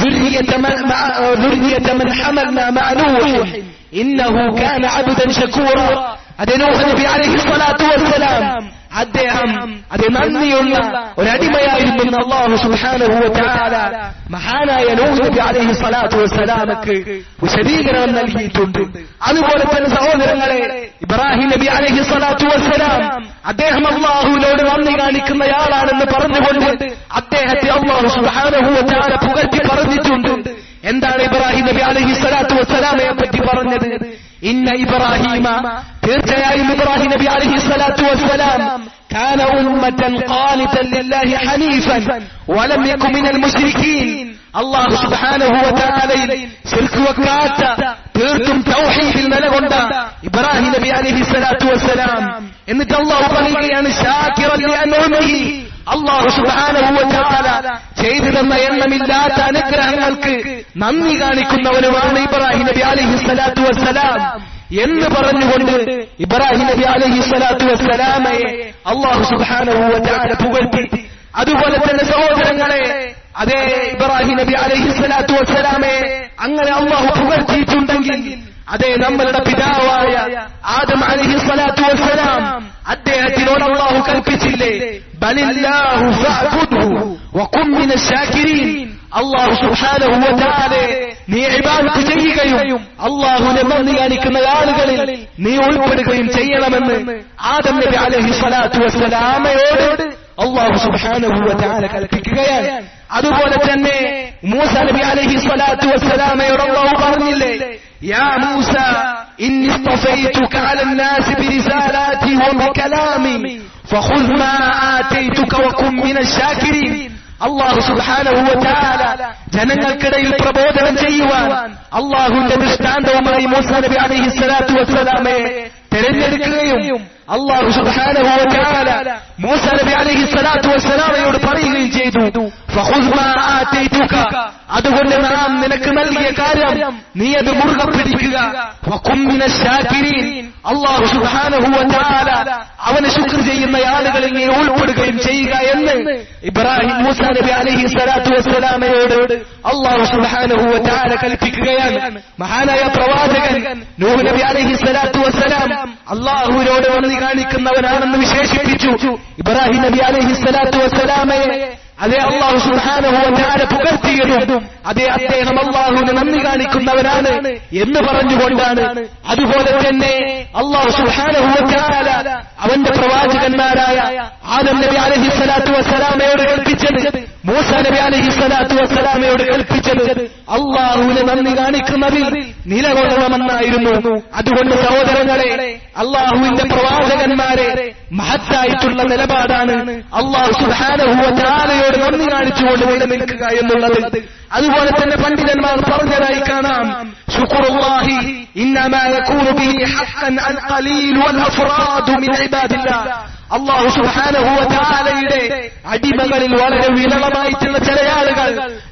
ذُرِّيَّةَ مَنْ حَمَلْنَا مَعَ نُوحٍ إِنَّهُ كَانَ عَبْدًا شَكُورًا. അതേ നൂഹ് നബി അലൈഹി സ്വലാത്തു വസ്സലാം അദ്ദേഹം അതേ നന്ദിയുള്ള ഒരടിമയായിരുന്നു അല്ലാഹു സുബ്ഹാനഹു വ തആല മഹാനായ നൂഹ് നബി അലൈഹി സ്വലാത്തു വസ്സലാമക്ക് വിശദീകരണം നൽകിയിട്ടുണ്ട്. അതുപോലെ തന്നെ സഹോദരങ്ങളെ, ഇബ്രാഹിം നബി അലൈഹി സ്വലാത്തു വസ്സലാം അദ്ദേഹം അല്ലാഹുവിനോട് നന്ദി കാണിക്കുന്നയാളാണെന്ന് പറഞ്ഞുകൊണ്ട് അദ്ദേഹത്തെ അല്ലാഹു സുബ്ഹാനഹു വ തആല പുകഴ്ത്തി പറഞ്ഞിട്ടുണ്ട്. എന്താണ് ഇബ്രാഹിം നബി അലൈഹി സ്വലാത്തു വസ്സലാമയെ പറ്റി പറഞ്ഞത്? ഇന്ന ഇബ്രാഹിമ, തീർച്ചയായും ഇബ്രാഹിം നബി അലൈഹി സ്വലാത്തു വസ്സലാം കാന ഉമ്മതൻ ഖാനിതൻ ലില്ലാഹി ഹനീഫൻ വലം യകുൻ മിനൽ മുശ്രിക്കീൻ. അല്ലാഹു സുബ്ഹാനഹു വ തആലയിൽ ശിർക്ക് വെക്കാത്ത, തീർത്തും തൗഹീദിൽ നിലകൊണ്ട ഇബ്രാഹിം നബി അലൈഹി സ്വലാത്തു വസ്സലാം. എന്നിട്ട് അല്ലാഹു പറയുകയാണ്, ശാകിറൻ ലിഅൻഉമിഹി, അല്ലാഹു സുബ്ഹാനഹു വ തആല ചെയ്തു തന്ന എണ്ണമില്ലാത്ത അനുഗ്രഹങ്ങൾക്ക് നന്ദി കാണിക്കുന്നവനുമാണ് ഇബ്രാഹിം നബി അലൈഹി സ്വലാത്തു വസ്സലാം എന്ന് പറഞ്ഞുകൊണ്ട് ഇബ്രാഹിം നബി അലൈഹി സ്വലാത്തു വസ്സലാമയെ അല്ലാഹു സുബ്ഹാനഹു വ തആല പുകഴ്ത്തി. അതുപോലെ തന്നെ സഹോദരങ്ങളെ, അതേ ഇബ്രാഹിം നബി അലൈഹി സ്വലാത്തു വസ്സലാമയെ അങ്ങനെ അല്ലാഹു പുകഴ്ത്തിയിട്ടുണ്ടെങ്കിൽ അതേ നമ്മളുടെ പിതാവായ ആദം അലൈഹി സ്വലാത്തു വസ്സലാം അദ്ദേഹത്തിനോട് അല്ലാഹു കൽപ്പിച്ചില്ലേ, ബലില്ലാഹു ഫഅബ്ദുഹു വകുൻ മിനശ് ശാകിരീൻ. അല്ലാഹു സുബ്ഹാനഹു വ തആല നീ ഇബാദത്ത് ചെയ്യുകയും അല്ലാഹുവിനെ നന്ദി കാണിക്കുന്ന ആളുകളിൽ നീ ഉൾപ്പെടുകയും ചെയ്യണമെന്ന് ആദം നബി അലൈഹി സ്വലാത്തു വസ്സലാമയോട് അല്ലാഹു സുബ്ഹാനഹു വ തആല കൽപ്പിക്കുകയാണ്. അതുപോലെ തന്നെ മൂസ നബി അലൈഹി സ്വലാത്തു വസ്സലാമയോട് അല്ലാഹു പറഞ്ഞില്ലേ, യാ മൂസ ഇന്നി ഇസ്തഫൈതുക അലന്നാസി ബിരിസാലാതി വബികലാമി ഫഖുദ് മാ ആതൈതുക വകുൻ മിനശ് ശാകിരീൻ. അല്ലാഹു സുബ്ഹാനഹു വ തആല ജനങ്ങൾക്കിടയിൽ പ്രബോധനം ചെയ്യുവാൻ അല്ലാഹുവിന്റെ ദൃഷ്ടാന്തവുമായി മൂസ നബി അലൈഹി സ്വലാത്തു വസ്സലാമയെ തിരഞ്ഞെടുക്കുകയും അല്ലാഹു സുബ്ഹാനഹു വ തആല മൂസ നബി അലൈഹി സ്വലാത്തു വസ്സലാമയോട് പറയുകയും ചെയ്തു, ഫഖുദ് മാ ആതൈതുക, അതുകൊണ്ട് നാം നിനക്ക് നൽകിയ കാര്യം നീ അത് മുറുകെ പിടിക്കുക, വകുൻ മിനശ് ശാകിരീൻ, അല്ലാഹു സുബ്ഹാനഹു വ തആല അവനെ ശുക്ർ ചെയ്യുന്ന ആളുകളിൽ നീ ഉൾപ്പെടുകയും ചെയ്യുക എന്ന് ഇബ്രാഹിം മൂസ നബി അലൈഹി സ്വലാത്തു വസ്സലാമയോട് അല്ലാഹു സുബ്ഹാനഹു വ തആല കൽപ്പിക്കുകയാണ്. മഹാനായ പ്രവാചകൻ നൂഹ് നബി അലൈഹി സ്വലാത്തു വസ്സലാം അല്ലാഹുവിനോട് നന്ദി കാണിക്കുന്നവനാണെന്ന് വിശേഷിപ്പിച്ചു. ഇബ്രാഹിം നബി അലൈഹി സ്വലാത്തു വസ്സലാമയെ അതേ അല്ലാഹു സുബ്ഹാനഹു വ തആല പുകഴ്ത്തിയതും അതേ അദ്ദേഹം അല്ലാഹുവിനെ നന്ദി കാണിക്കുന്നവനാണ് എന്ന് പറഞ്ഞുകൊണ്ടാണ്. അതുപോലെ തന്നെ അല്ലാഹു സുബ്ഹാനഹു വ തആല അവന്റെ പ്രവാചകന്മാരായ ആദം നബി അലൈഹി സ്വലാത്തു വസ്സലാമയോട് കൽപ്പിച്ചത്, മൂസ നബി അലൈഹി സ്വലാത്തു വസ്സലാമയോട് കൽപ്പിച്ചത് അല്ലാഹുവിനെ നന്ദി കാണിക്കുന്നതിൽ നിലകൊള്ളണമെന്നായിരുന്നു. അതുകൊണ്ട് സഹോദരങ്ങളെ, അല്ലാഹുവിന്റെ പ്രവാചകന്മാരെ മഹത്തായിട്ടുള്ള നിലപാടാണ് അല്ലാഹു സുബ്ഹാനഹു വ തആലയോട് നന്ദി കാണിച്ചുകൊണ്ട് നിലനിൽക്കുക എന്നുള്ളത്. അതുപോലെ തന്നെ പണ്ഡിതന്മാർ പറഞ്ഞതായി കാണാം, ശുക്റുല്ലാഹി ഇന്നമാ യകൂനു ബിഹി ഹഖ്ഖൻ അൽ ഖലീൽ വൽ അഫ്റാദു മിൻ ഇബാദില്ലാഹ്. അല്ലാഹു സുബ്ഹാനഹു വ തആലയുടെ അടിമകളിൽ വളരെ വിരളമായിട്ടുള്ള ചില ആളുകൾ,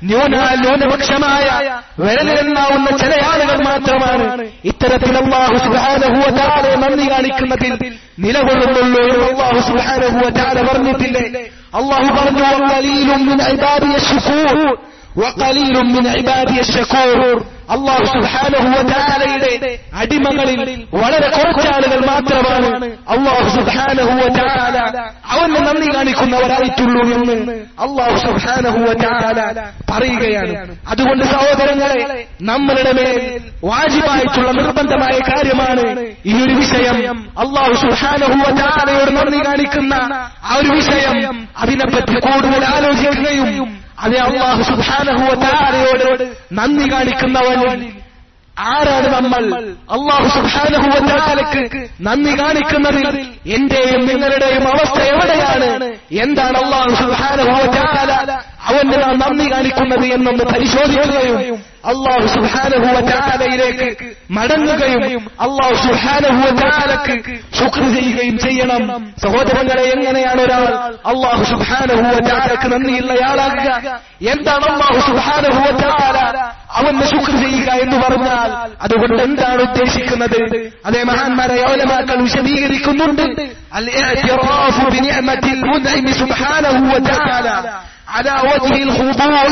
ന്യൂനപക്ഷമായ വിരലിലെണ്ണാവുന്ന ചില ആളുകൾ മാത്രമാണ് ഇത്തരത്തിൽ അല്ലാഹു സുബ്ഹാനഹു വ തആലയെ നന്ദി കാണിക്കുന്നതിൽ നിലകൊള്ളുന്നുള്ളൂ എന്ന് അല്ലാഹു സുബ്ഹാനഹു വ തആല പറഞ്ഞിട്ടില്ലേ? അല്ലാഹു പറഞ്ഞു, വഖലീലുൻ മിൻ ഇബാദിയ ശുകൂർ വഖലീലുൻ മിൻ ഇബാദിയ ശകൂർ. അല്ലാഹു സുബ്ഹാനഹു വ തആലയുടെ അടിമകളിൽ വളരെ കുറച്ച് ആളുകൾ മാത്രമാണ് അല്ലാഹു സുബ്ഹാനഹു വ തആല അവനെ നന്ദി കാണിക്കുന്നവരായിട്ടുള്ളൂ എന്ന് അല്ലാഹു സുബ്ഹാനഹു വ തആല പറയുകയാണ്. അതുകൊണ്ട് സഹോദരങ്ങളെ, നമ്മളുടെ മേൽ വാജിബായിട്ടുള്ള നിർബന്ധമായ കാര്യമാണ് ഈ ഒരു വിഷയം. അല്ലാഹു സുബ്ഹാനഹു വ തആലയോട് നന്ദി കാണിക്കുന്ന ആ ഒരു വിഷയം, അതിനെപ്പറ്റി കൂടുതൽ ആലോചിക്കുകയും അതേ അല്ലാഹു സുബ്ഹാനഹു വ തആലയോട് നന്ദി കാണിക്കുന്നവൻ ആരാണ് നമ്മൾ അല്ലാഹു സുബ്ഹാനഹു വ തആലക്ക് നന്ദി കാണിക്കുന്നതിൽ എന്റെയും നിങ്ങളുടെയും അവസ്ഥ എവിടെയാണ്? എന്താണ് അല്ലാഹു സുബ്ഹാനഹു വ തആല അവന് നാം നന്ദി കാണിക്കുന്നത് എന്നൊന്ന് പരിശോധിക്കുകയും അല്ലാഹു സുബ്ഹാനഹു വ തആലയിലേക്ക് മടങ്ങുകയും അല്ലാഹു സുബ്ഹാനഹു വ തആലക്ക് ശുക്ർ ചെയ്യുകയും ചെയ്യണം. സഹോദരങ്ങളെ, എങ്ങനെയാണ് ഒരാൾ അല്ലാഹു സുബ്ഹാനഹു വ തആലക്ക് നന്ദിയുള്ളയാളാകുക? എന്താണ് അല്ലാഹു സുബ്ഹാനഹു വ തആല അവന് ശുക്ർ ചെയ്യുക എന്ന് പറഞ്ഞാൽ അതുകൊണ്ട് എന്താണ് ഉദ്ദേശിക്കുന്നത്? അതേ മഹാന്മാരായ ഉലമാക്കൾ വിശദീകരിക്കുന്നുണ്ട്. അൽ-ഇഅ്തിറാഫു ബിനിഅമത്തിൽ മുൻഇമി സുബ്ഹാനഹു വ തആല على وجه الخضوع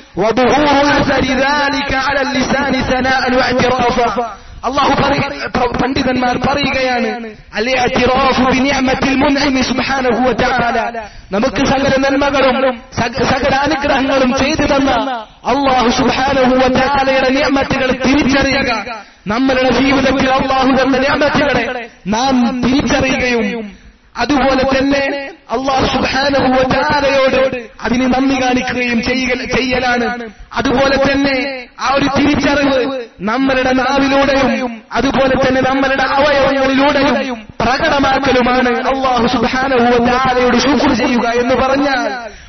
وظهور أثر ذلك على اللسان ثناء واعترافا. അല്ലാഹു പണ്ഡിതന്മാർ പറയുകയാണ്, അൽ-ഇഅ്തിറാഫു ബിനിഅമത്തിൽ മുൻഇമി സുബ്ഹാനഹു വ തആല, നമുക്ക് സകല നന്മകളും സകല അനുഗ്രഹങ്ങളും ചെയ്തു തന്ന അല്ലാഹു സുബ്ഹാനഹു വ തആലയുടെ നിഅമത്തുകൾ തിരിച്ചറിയുക. നമ്മളുടെ ജീവിതത്തിൽ അല്ലാഹു തന്ന നിഅമത്തുകളെ നാം തിരിച്ചറിയുകയും അതുപോലെ തന്നെ അല്ലാഹു സുബ്ഹാനഹു വ തആലയോട് അതിന് നന്ദി കാണിക്കുകയും ചെയ്യലാണ്. അതുപോലെ തന്നെ ആ ഒരു തിരിച്ചറിവ് നമ്മളുടെ നാവിലൂടെയും അതുപോലെ തന്നെ നമ്മളുടെ അവയവങ്ങളിലൂടെയും പ്രകടമാക്കലുമാണ് അല്ലാഹു സുബ്ഹാനഹു വ തആലയോട് ശുക്ർ ചെയ്യുക എന്ന് പറഞ്ഞാൽ.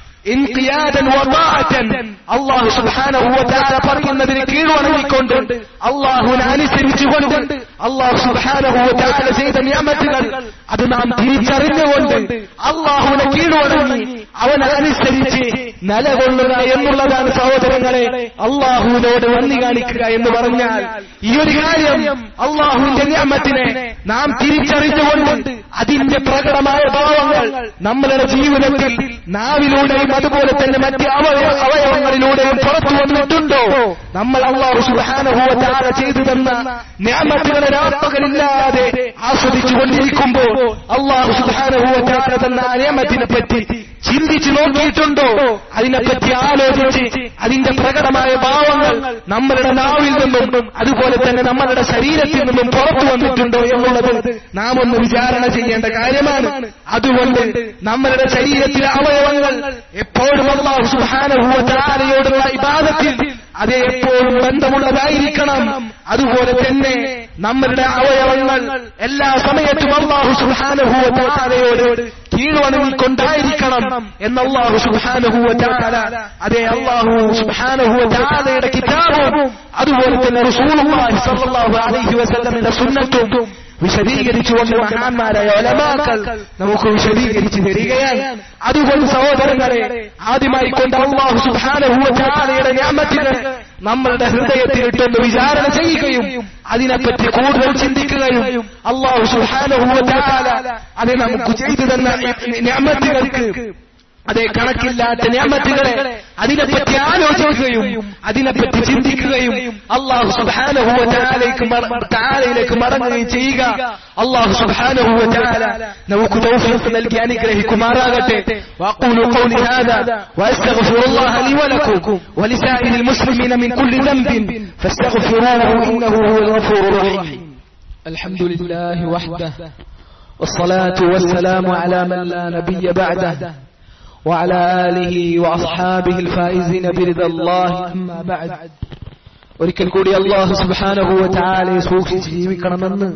ഇൻഖിയാദൻ വദാഅതൻ, അല്ലാഹു സുബ്ഹാനഹു വ തആല പറയുന്നതിന് കീഴ്വണങ്ങിക്കൊണ്ട് അല്ലാഹുവിനെ അനുസരിച്ചുകൊണ്ട് അല്ലാഹു സുബ്ഹാനഹു വ തആല ചെയ്ത നിഅമത്തുകൾ അത് നാം തിരിച്ചറിഞ്ഞുകൊണ്ട് അല്ലാഹുവിനെ കീഴ്വണങ്ങി അവനെ അനുസരിച്ച് നിലകൊള്ളുക എന്നുള്ളതാണ് സഹോദരങ്ങളെ അല്ലാഹുവിനോട് നന്ദി കാണിക്കുക എന്ന് പറഞ്ഞാൽ. ഈ ഒരു കാര്യം അല്ലാഹുവിന്റെ നിഅമത്തിനെ നാം തിരിച്ചറിഞ്ഞുകൊണ്ട് അതിന്റെ പ്രകടമായ ഭാവങ്ങൾ നമ്മളുടെ ജീവിതത്തിൽ നാവിലൂടെയും അതുപോലെ തന്നെ മറ്റ് അവയവങ്ങളിലൂടെയും പുറത്തു വന്നിട്ടുണ്ടോ? നമ്മൾ അല്ലാഹു സുബ്ഹാനഹു വ തആല ചെയ്തു തന്ന നിഅമത്തുകളെ രാപ്പകലില്ലാതെ ആസ്വദിച്ചുകൊണ്ടിരിക്കുമ്പോൾ അല്ലാഹു സുബ്ഹാനഹു വ തആല തന്ന നിഅമത്തിനെ പറ്റി ചിന്തിച്ചു നോക്കിയിട്ടുണ്ടോ? അതിനെപ്പറ്റി ആലോചിച്ച് അതിന്റെ പ്രകടമായ ഭാവങ്ങൾ നമ്മളുടെ നാവിൽ നിന്നും അതുപോലെ തന്നെ നമ്മളുടെ ശരീരത്തിൽ നിന്നും പുറത്തു വന്നിട്ടുണ്ടോ എന്നുള്ളത് നാം ഒന്ന് വിചാരണ ചെയ്യേണ്ട കാര്യമാണ്. അതുകൊണ്ട് നമ്മളുടെ ശരീരത്തിലെ അവയവങ്ങൾ എപ്പോഴും അല്ലാഹു സുബ്ഹാനഹു വ തആലയോടുള്ള ഇബാദത്തിൽ അത് എപ്പോഴും ബന്ധമുള്ളതായിരിക്കണം. അതുപോലെ തന്നെ നമ്മളുടെ അവയവങ്ങൾ എല്ലാ സമയത്തും അല്ലാഹു സുബ്ഹാനഹു വ തആലയോട് കീഴ്വണങ്ങിക്കൊണ്ടായിരിക്കണം എന്ന് അല്ലാഹു സുബ്ഹാനഹു വ തആല അതേ അല്ലാഹു സുബ്ഹാനഹു വ തആലയുടെ കിതാബും അതുപോലെ തന്നെ റസൂലുള്ളാഹി സ്വല്ലല്ലാഹു അലൈഹി വസല്ലമയുടെ സുന്നത്തും വിശദീകരിച്ചുകൊണ്ട് മഹാന്മാരായ ഉലമാക്കൾ നമുക്ക് വിശദീകരിച്ചു തരികയാണ്. അതുകൊണ്ട് സഹോദരങ്ങളെ, ആദ്യമായി കൊണ്ട് അല്ലാഹു സുബ്ഹാനഹു വ തആലയുടെ നിഅമത്തുകൾ നമ്മളുടെ ഹൃദയത്തിലിട്ടൊന്ന് വിചാരണ ചെയ്യുകയും അതിനെപ്പറ്റി കൂടുതൽ ചിന്തിക്കുകയും അല്ലാഹു സുബ്ഹാനഹു വ തആല അത് നമുക്ക് ചെയ്തു തന്ന നിഅമത്തുകൾക്ക് അതേ കണക്കില്ലാത്ത നിഅമത്തുകളെ അതിനെപ്പറ്റി ആലോചിക്കുകയും അതിനെപ്പറ്റി ചിന്തിക്കുകയും അല്ലാഹു സുബ്ഹാനഹു വ തആലയിലേക്ക് മടങ്ങുകയും ചെയ്യുക. അല്ലാഹു സുബ്ഹാനഹു വ തആല നമുക്ക് തൗഫീഖ് നൽകി അനുഗ്രഹിക്കുമാറാകട്ടെ. വഖൂലു ഖൗലി ഹാദാ വഅസ്തഗ്ഫിറുല്ലാഹ ലി വലക്കും വലിസാഇരിൽ മുസ്ലിമീന മിൻ കുല്ലി ദംബിൻ ഫസ്തഗ്ഫിറൂഹു ഇന്നഹു ഹുവൽ ഗഫൂറുർ റഹീം. അൽഹംദുലില്ലാഹി വഹ്ദഹു വസ്സലാത്തു വസ്സലാമു അലാ മൻ ലാ നബിയ്യ ബഅദഹു وعلى آله وأصحابه الفائزين برضا الله أما بعد. ഒരിക്കൽ കൂടി അല്ലാഹു സുബ്ഹാനഹു വ തആലയെ സൂക്ഷിച്ച് ജീവിക്കണമെന്ന്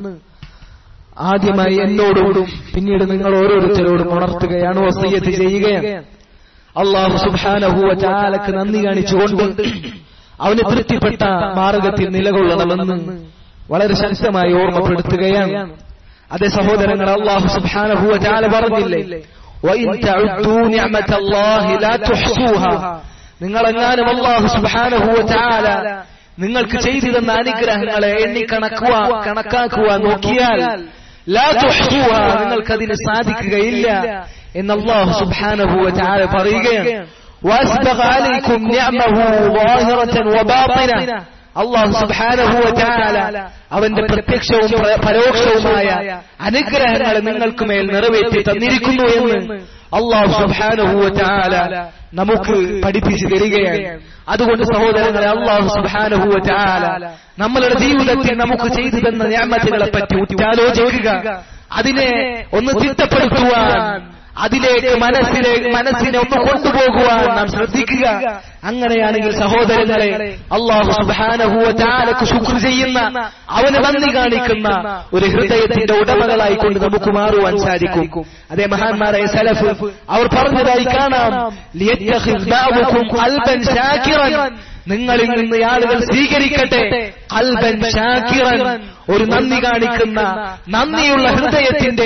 ആദ്യമായി എന്നോടും പിന്നീട് നിങ്ങൾ ഓരോരുത്തരോടും ഉണർത്തുകയാണ്, വസിയ്യത്ത് ചെയ്യുകയാണ്. അല്ലാഹു സുബ്ഹാനഹു വ തആലക്ക് നന്ദി കാണിച്ചുകൊണ്ട് അവന് തൃപ്തിപ്പെട്ട മാർഗത്തിൽ നിലകൊള്ളണമെന്ന് വളരെ ശക്തമായി ഓർമ്മപ്പെടുത്തുകയാണ്. അതേ സഹോദരങ്ങൾ, അല്ലാഹു സുബ്ഹാനഹു വ തആല പറഞ്ഞില്ലേ, وَإِن تَعُدُّوا نِعْمَةَ اللَّهِ لَا تُحْصُوهَا. നിങ്ങളെങ്ങാനും അല്ലാഹു സുബ്ഹാനഹു വ തആല നിങ്ങൾക്ക് ചെയ്തു തന്ന അനുഗ്രഹങ്ങളെ എണ്ണി കണക്കാക്കുവാൻ നോക്കിയാൽ ലാ തുഹ്സൂഹാ, നിങ്ങൾക്കതിന് സാധിക്കുകയില്ല എന്ന് അല്ലാഹു സുബ്ഹാനഹു വ തആല പറയുകയാണ്. വഅസ്ബഗ അലൈക്കും നിഅമഹു ളാഹിറതൻ വബാത്തിന. അല്ലാഹു സുബ്ഹാനഹു വ തആല അവന്റെ പ്രത്യക്ഷവും പരോക്ഷവുമായ അനുഗ്രഹങ്ങൾ നിങ്ങൾക്ക് മേൽ നിറവേറ്റി തന്നിരിക്കുന്നു എന്ന് അല്ലാഹു സുബ്ഹാനഹു വ തആല നമുക്ക് പഠിപ്പിച്ചു തരികയാണ്. അതുകൊണ്ട് സഹോദരങ്ങളെ, അല്ലാഹു സുബ്ഹാനഹു വ തആല നമ്മളുടെ ജീവിതത്തിൽ നമുക്ക് ചെയ്തു തന്ന നിഅമത്തുകളെ പറ്റി ഉറ്റാലോചിക്കുക, അതിനെ ഒന്ന് തിട്ടപ്പെടുത്തുവാൻ അതിലേക്ക് മനസ്സിനെ ഒന്ന് കൊണ്ടുപോകുവാൻ നാം ശ്രദ്ധിക്കുക. അങ്ങനെയാണെങ്കിൽ സഹോദരങ്ങളെ, അല്ലാഹു സുബ്ഹാനഹു വ തആലക്ക് ശുക്ർ ചെയ്യുന്ന, അവന് നന്ദി കാണിക്കുന്ന ഒരു ഹൃദയത്തിന്റെ ഉടമകളായി കൊണ്ട് നമുക്ക് മാറുവാൻ സാധിക്കും. അതേ മഹാന്മാരായ സലഫ് അവർ പറഞ്ഞതായി കാണാം, ലിയത്തഖിദ് ബഅദുകും ഖൽബൻ ശാകിറൻ, നിങ്ങളിൽ നിന്ന് ആളുകൾ സ്വീകരിക്കട്ടെ ഖൽബൻ ശാകിറൻ, ഒരു നന്ദി കാണിക്കുന്ന നന്ദിയുള്ള ഹൃദയത്തിന്റെ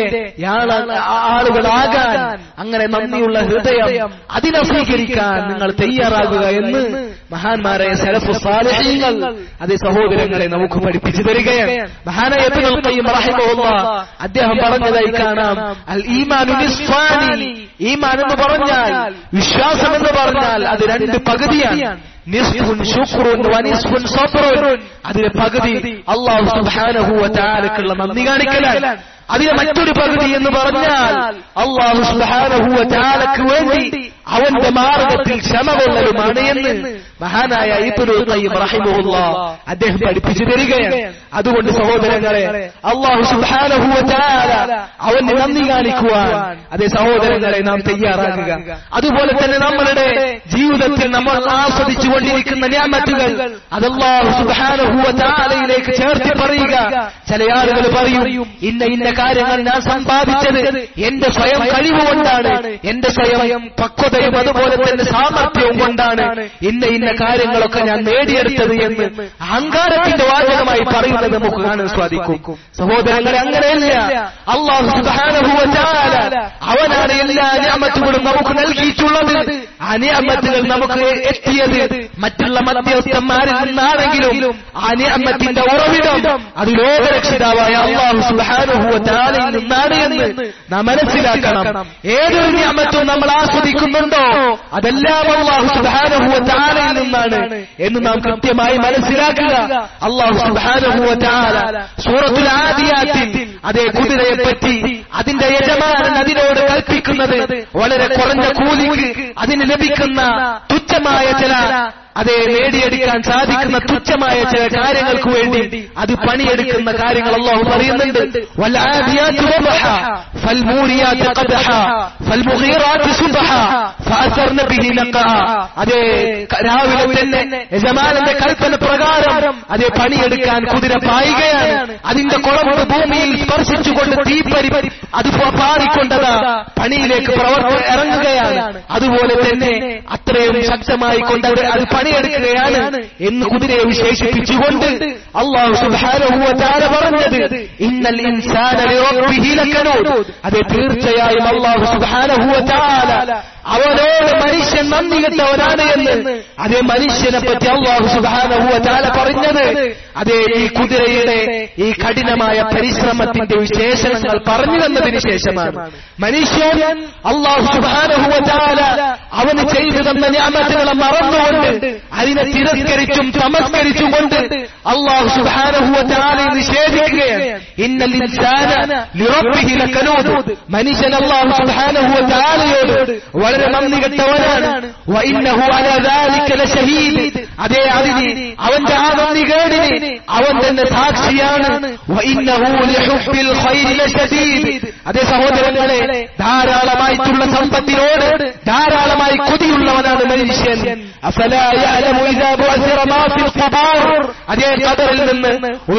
ആളുകളാകാൻ. അങ്ങനെ നന്ദിയുള്ള ഹൃദയം അതിനെ സ്വീകരിക്കാൻ നിങ്ങൾ തയ്യാറാകുക എന്ന് മഹാന്മാരായ സലഫു സാലിഹീങ്ങൾ അതേ സഹോദരങ്ങളെ നമുക്ക് പഠിപ്പിച്ചു തരികയാണ്. മഹാനായ ഇബ്നുൽ ഖയ്യിം റഹിമഹുല്ലാഹ് അദ്ദേഹം പറഞ്ഞതായി കാണാം, അൽ ഈമാനു നിസ്ഫാനി, ഈമാൻ എന്ന് പറഞ്ഞാൽ, വിശ്വാസം എന്ന് പറഞ്ഞാൽ അത് രണ്ട് പകുതിയാണ്. നിസ്ഫുൻ ശുക്റുൻ വനിസ്ഫുൻ സബ്റുൻ, അതിലെ പകുതി അല്ലാഹു സുബ്ഹാനഹു വ തആലക്കുള്ള നന്ദി കാണിക്കലാണ്. അതിലെ മറ്റൊരു പകുതി എന്ന് പറഞ്ഞാൽ അല്ലാഹു സുബ്ഹാനഹു വ തആലക്ക് വേണ്ടി അവന്റെ മാർഗത്തിൽ ക്ഷമ കൊള്ളലുമാണ് എന്ന് മഹാനായ ഇബ്നുൽ ഖയ്യിം റഹിമഹുല്ലാഹ് അദ്ദേഹം പഠിപ്പിച്ചു തരികയാണ്. അതുകൊണ്ട് സഹോദരങ്ങളെ, അല്ലാഹു സുബ്ഹാനഹു വ തആല അവന് നന്ദി കാണിക്കുവാൻ അതേ സഹോദരങ്ങളെ നാം തയ്യാറാകുക. അതുപോലെ തന്നെ നമ്മളുടെ ജീവിതത്തിൽ നമ്മൾ ആസ്വദിച്ചു കൊണ്ടിരിക്കുന്ന നിഅമത്തുകൾ അത് അല്ലാഹു സുബ്ഹാനഹു വ തആലയിലേക്ക് ചേർത്ത് പറയുക. ചില ആളുകൾ പറയും, ഇന്ന കാര്യങ്ങൾ ഞാൻ സമ്പാദിച്ചത് എന്റെ സ്വയം കഴിവ് കൊണ്ടാണ്, എന്റെ സ്വയം പക്വതയും അതുപോലെ തന്നെ സാമർഥ്യവും കൊണ്ടാണ് ഇന്ന കാര്യങ്ങളൊക്കെ ഞാൻ നേടിയെടുത്തത് എന്ന് അഹങ്കാരത്തിന്റെ വാചകമായി പറയുന്നത് നമുക്ക് കാണാൻ സാധിക്കും. സഹോദരങ്ങളെ, അങ്ങനെയല്ല. അല്ലാഹു സുബ്ഹാനഹു വ തആല അവനാണ് എല്ലാ നിഅമത്തുകളും നമുക്ക് നൽകിയിട്ടുള്ളത്. ആ നിഅമത്തുകൾ നമുക്ക് എത്തിയത് മറ്റുള്ള മധ്യസ്ഥന്മാരിൽ നിന്നാണെങ്കിലും ആ നിഅമത്തിന്റെ ഉറവിടം അത് ലോകരക്ഷിതാവായ അല്ലാഹു സുബ്ഹാനഹു വ തആലയിൽ നിന്നാണ് എന്ന് നാം മനസ്സിലാക്കണം. ഏതൊരു നിഅമത്തും നമ്മൾ ആസ്വദിക്കുന്നുണ്ടോ അതെല്ലാം അല്ലാഹു സുബ്ഹാനഹു വ തആലയിൽ നിന്നാണ് എന്ന് നാം കൃത്യമായി മനസ്സിലാക്കുക. അല്ലാഹു സുബ്ഹാനഹു വ തആല സൂറത്തുൽ ആദിയാത്തിൽ അതേ കുതിരയെപ്പറ്റി അതിന്റെ യജമാനൻ അതിനോട് കൽപ്പിക്കുന്നത് വളരെ കുറഞ്ഞ കൂലിക്ക് അതിന് ലഭിക്കുന്ന തുച്ഛമായ ചില അതേ നേടിയെടുക്കാൻ സാധിക്കുന്ന തുച്ഛമായ ചില കാര്യങ്ങൾക്ക് വേണ്ടി അത് പണിയെടുക്കുന്ന കാര്യങ്ങൾ അല്ലാഹു പറയുന്നുണ്ട്. വൽആദിയാതു റബഹ ഫൽമൂരിയാതു ഖദഹ ഫൽമുഗീറാതു സുബഹ ഫഅസർന ബിഹി നഖഅ. അതേ രാവിലെ തന്നെ യജമാനന്റെ കൽപ്പന പ്രകാരം അതേ പണിയെടുക്കാൻ കുതിര പായുകയാണ്. അതിന്റെ കുളമ്പ് ഭൂമിയിൽ സ്പർശിച്ചുകൊണ്ട് തീപ്പരി അത് പാറിക്കൊണ്ടത് പണിയിലേക്ക് ഇറങ്ങുകയാണ്. അതുപോലെ തന്നെ അത്രയും ശക്തമായി കൊണ്ടത് അത് പണിയെടുക്കുകയാണ് എന്ന് കുതിരയെ വിശേഷിപ്പിച്ചുകൊണ്ട് അല്ലാഹു സുബ്ഹാനഹു വ തആല പറഞ്ഞത്, ഇന്നൽ ഇൻസാന ലിറബ്ബിഹി ലകനൂദ്. അതേ തീർച്ചയായും അല്ലാഹു സുബ്ഹാനഹു വ തആല അവനോട് മനുഷ്യൻ നന്ദി കെട്ടവനാണ് എന്ന് അതേ മനുഷ്യനെ പറ്റി അല്ലാഹു സുബ്ഹാനഹു വ തആല പറഞ്ഞത് അതേ ഈ കുതിരയുടെ ഈ കഠിനമായ പരിശ്രമത്തിന്റെ വിശേഷണങ്ങൾ പറഞ്ഞു തന്നതിന് ശേഷമാണ്. മനുഷ്യൻ അല്ലാഹു സുബ്ഹാനഹു വ തആല അവന് ചെയ്തു തന്ന നിഅമത്തുകളെ മറന്നുകൊണ്ട് അതിനെ തിരസ്കരിച്ചും തമസ്കരിച്ചും കൊണ്ട് അല്ലാഹു സുബ്ഹാനഹു വ തആലയെ നിഷേധിക്കുകയാണ്. ഇന്നൽ ഇൻസാന ലിറബ്ബിഹി ലകനൂദ്. മനുഷ്യൻ അല്ലാഹു സുബ്ഹാനഹു വ തആലയോട് വളരെ നന്ദി കെട്ടവനാണ്. വഇന്നഹു അലാ ദാലിക ലശഹീദ്. അതേ അതിന് അവന്റെ ആ നന്ദി കേടിന് അവൻ തന്നെ സാക്ഷിയാണ്. വഇന്നഹു ലിഹുബ്ബിൽ ഖൈരി ലശദീദ്. അതേ സഹോദരങ്ങളെ, ധാരാളമായിട്ടുള്ള സമ്പത്തിനോട് ധാരാളമായി കൊതിയുള്ളവനാണ് മനുഷ്യൻ. അഫലാ യഅലമു ഇദാ ബുഅസിറ മാ ഫിൽ ഖബൂർ. അതേ ഖബറിൽ നിന്ന്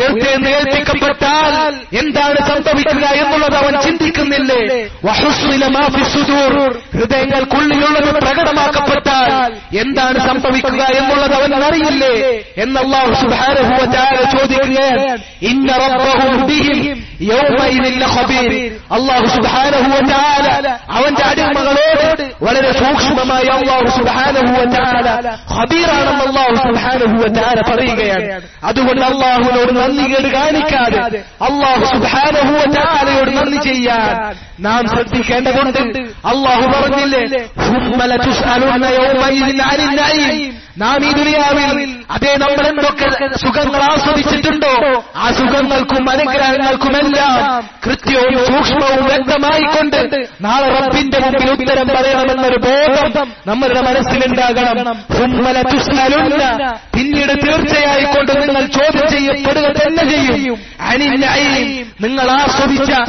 ഉയർത്തെഴുന്നേൽപ്പിക്കപ്പെട്ടാൽ എന്താണ് സംഭവിക്കുക എന്നുള്ളത് അവൻ ചിന്തിക്കുന്നില്ലേ? വഹുസ്നില മാ ഫിസ് സുദൂർ. ഹൃദയങ്ങൾക്കുള്ളിലുള്ളത് പ്രകടമാക്കപ്പെട്ടാൽ എന്താണ് സംഭവിക്കുക എന്നുള്ളത് അവൻ അറിയില്ലേ എന്ന് അല്ലാഹു സുബ്ഹാനഹു വ തആല ചോദിക്കുകയാണ്. ഇന്ന റബ്ബഹും ബിഹിം യൗമഇദിൻ ലഖബീർ. അല്ലാഹു സുബ്ഹാനഹു വ തആല അവന്റെ അടിമകളോട് വളരെ സൂക്ഷ്മമായി അല്ലാഹു സുബ്ഹാനഹു വ തആല ഖബീറാണെന്ന് അല്ലാഹു സുബ്ഹാനഹു വ തആല പറയുകയാണ്. അതുകൊണ്ട് അല്ലാഹുവിനോട് നന്ദി കേട് കാണിക്കാതെ അല്ലാഹു സുബ്ഹാനഹു വ തആലയോട് നന്ദി ചെയ്യാൻ നാം ശ്രദ്ധിക്കേണ്ടതുണ്ട്. അല്ലാഹു പറഞ്ഞില്ലേ, സുമ്മ ലതുസ്അലുന്ന യൗമഇദിൻ അനിൻ നഈം. നാം ഈ ദുനിയാവിൽ അതേ നമ്മൾ എന്തൊക്കെ സുഖങ്ങൾ ആസ്വദിച്ചിട്ടുണ്ടോ ആ സുഖങ്ങൾക്കും അനുഗ്രഹങ്ങൾക്കുമെല്ലാം കൃത്യവും സൂക്ഷ്മവും വ്യക്തമായിക്കൊണ്ട് നാളെ റബ്ബിന്റെ മുമ്പിൽ ഉത്തരം പറയണമെന്നൊരു ബോധം നമ്മളുടെ മനസ്സിലുണ്ടാകണം. സുമ്മ ലതുസ്അലുന്ന. പിന്നീട് തീർച്ചയായിക്കൊണ്ട് നിങ്ങൾ ചോദ്യം ചെയ്യപ്പെടുക തന്നെ ചെയ്യും. അനിൻ നഈം. നിങ്ങൾ ആസ്വദിച്ച അല്ലാഹു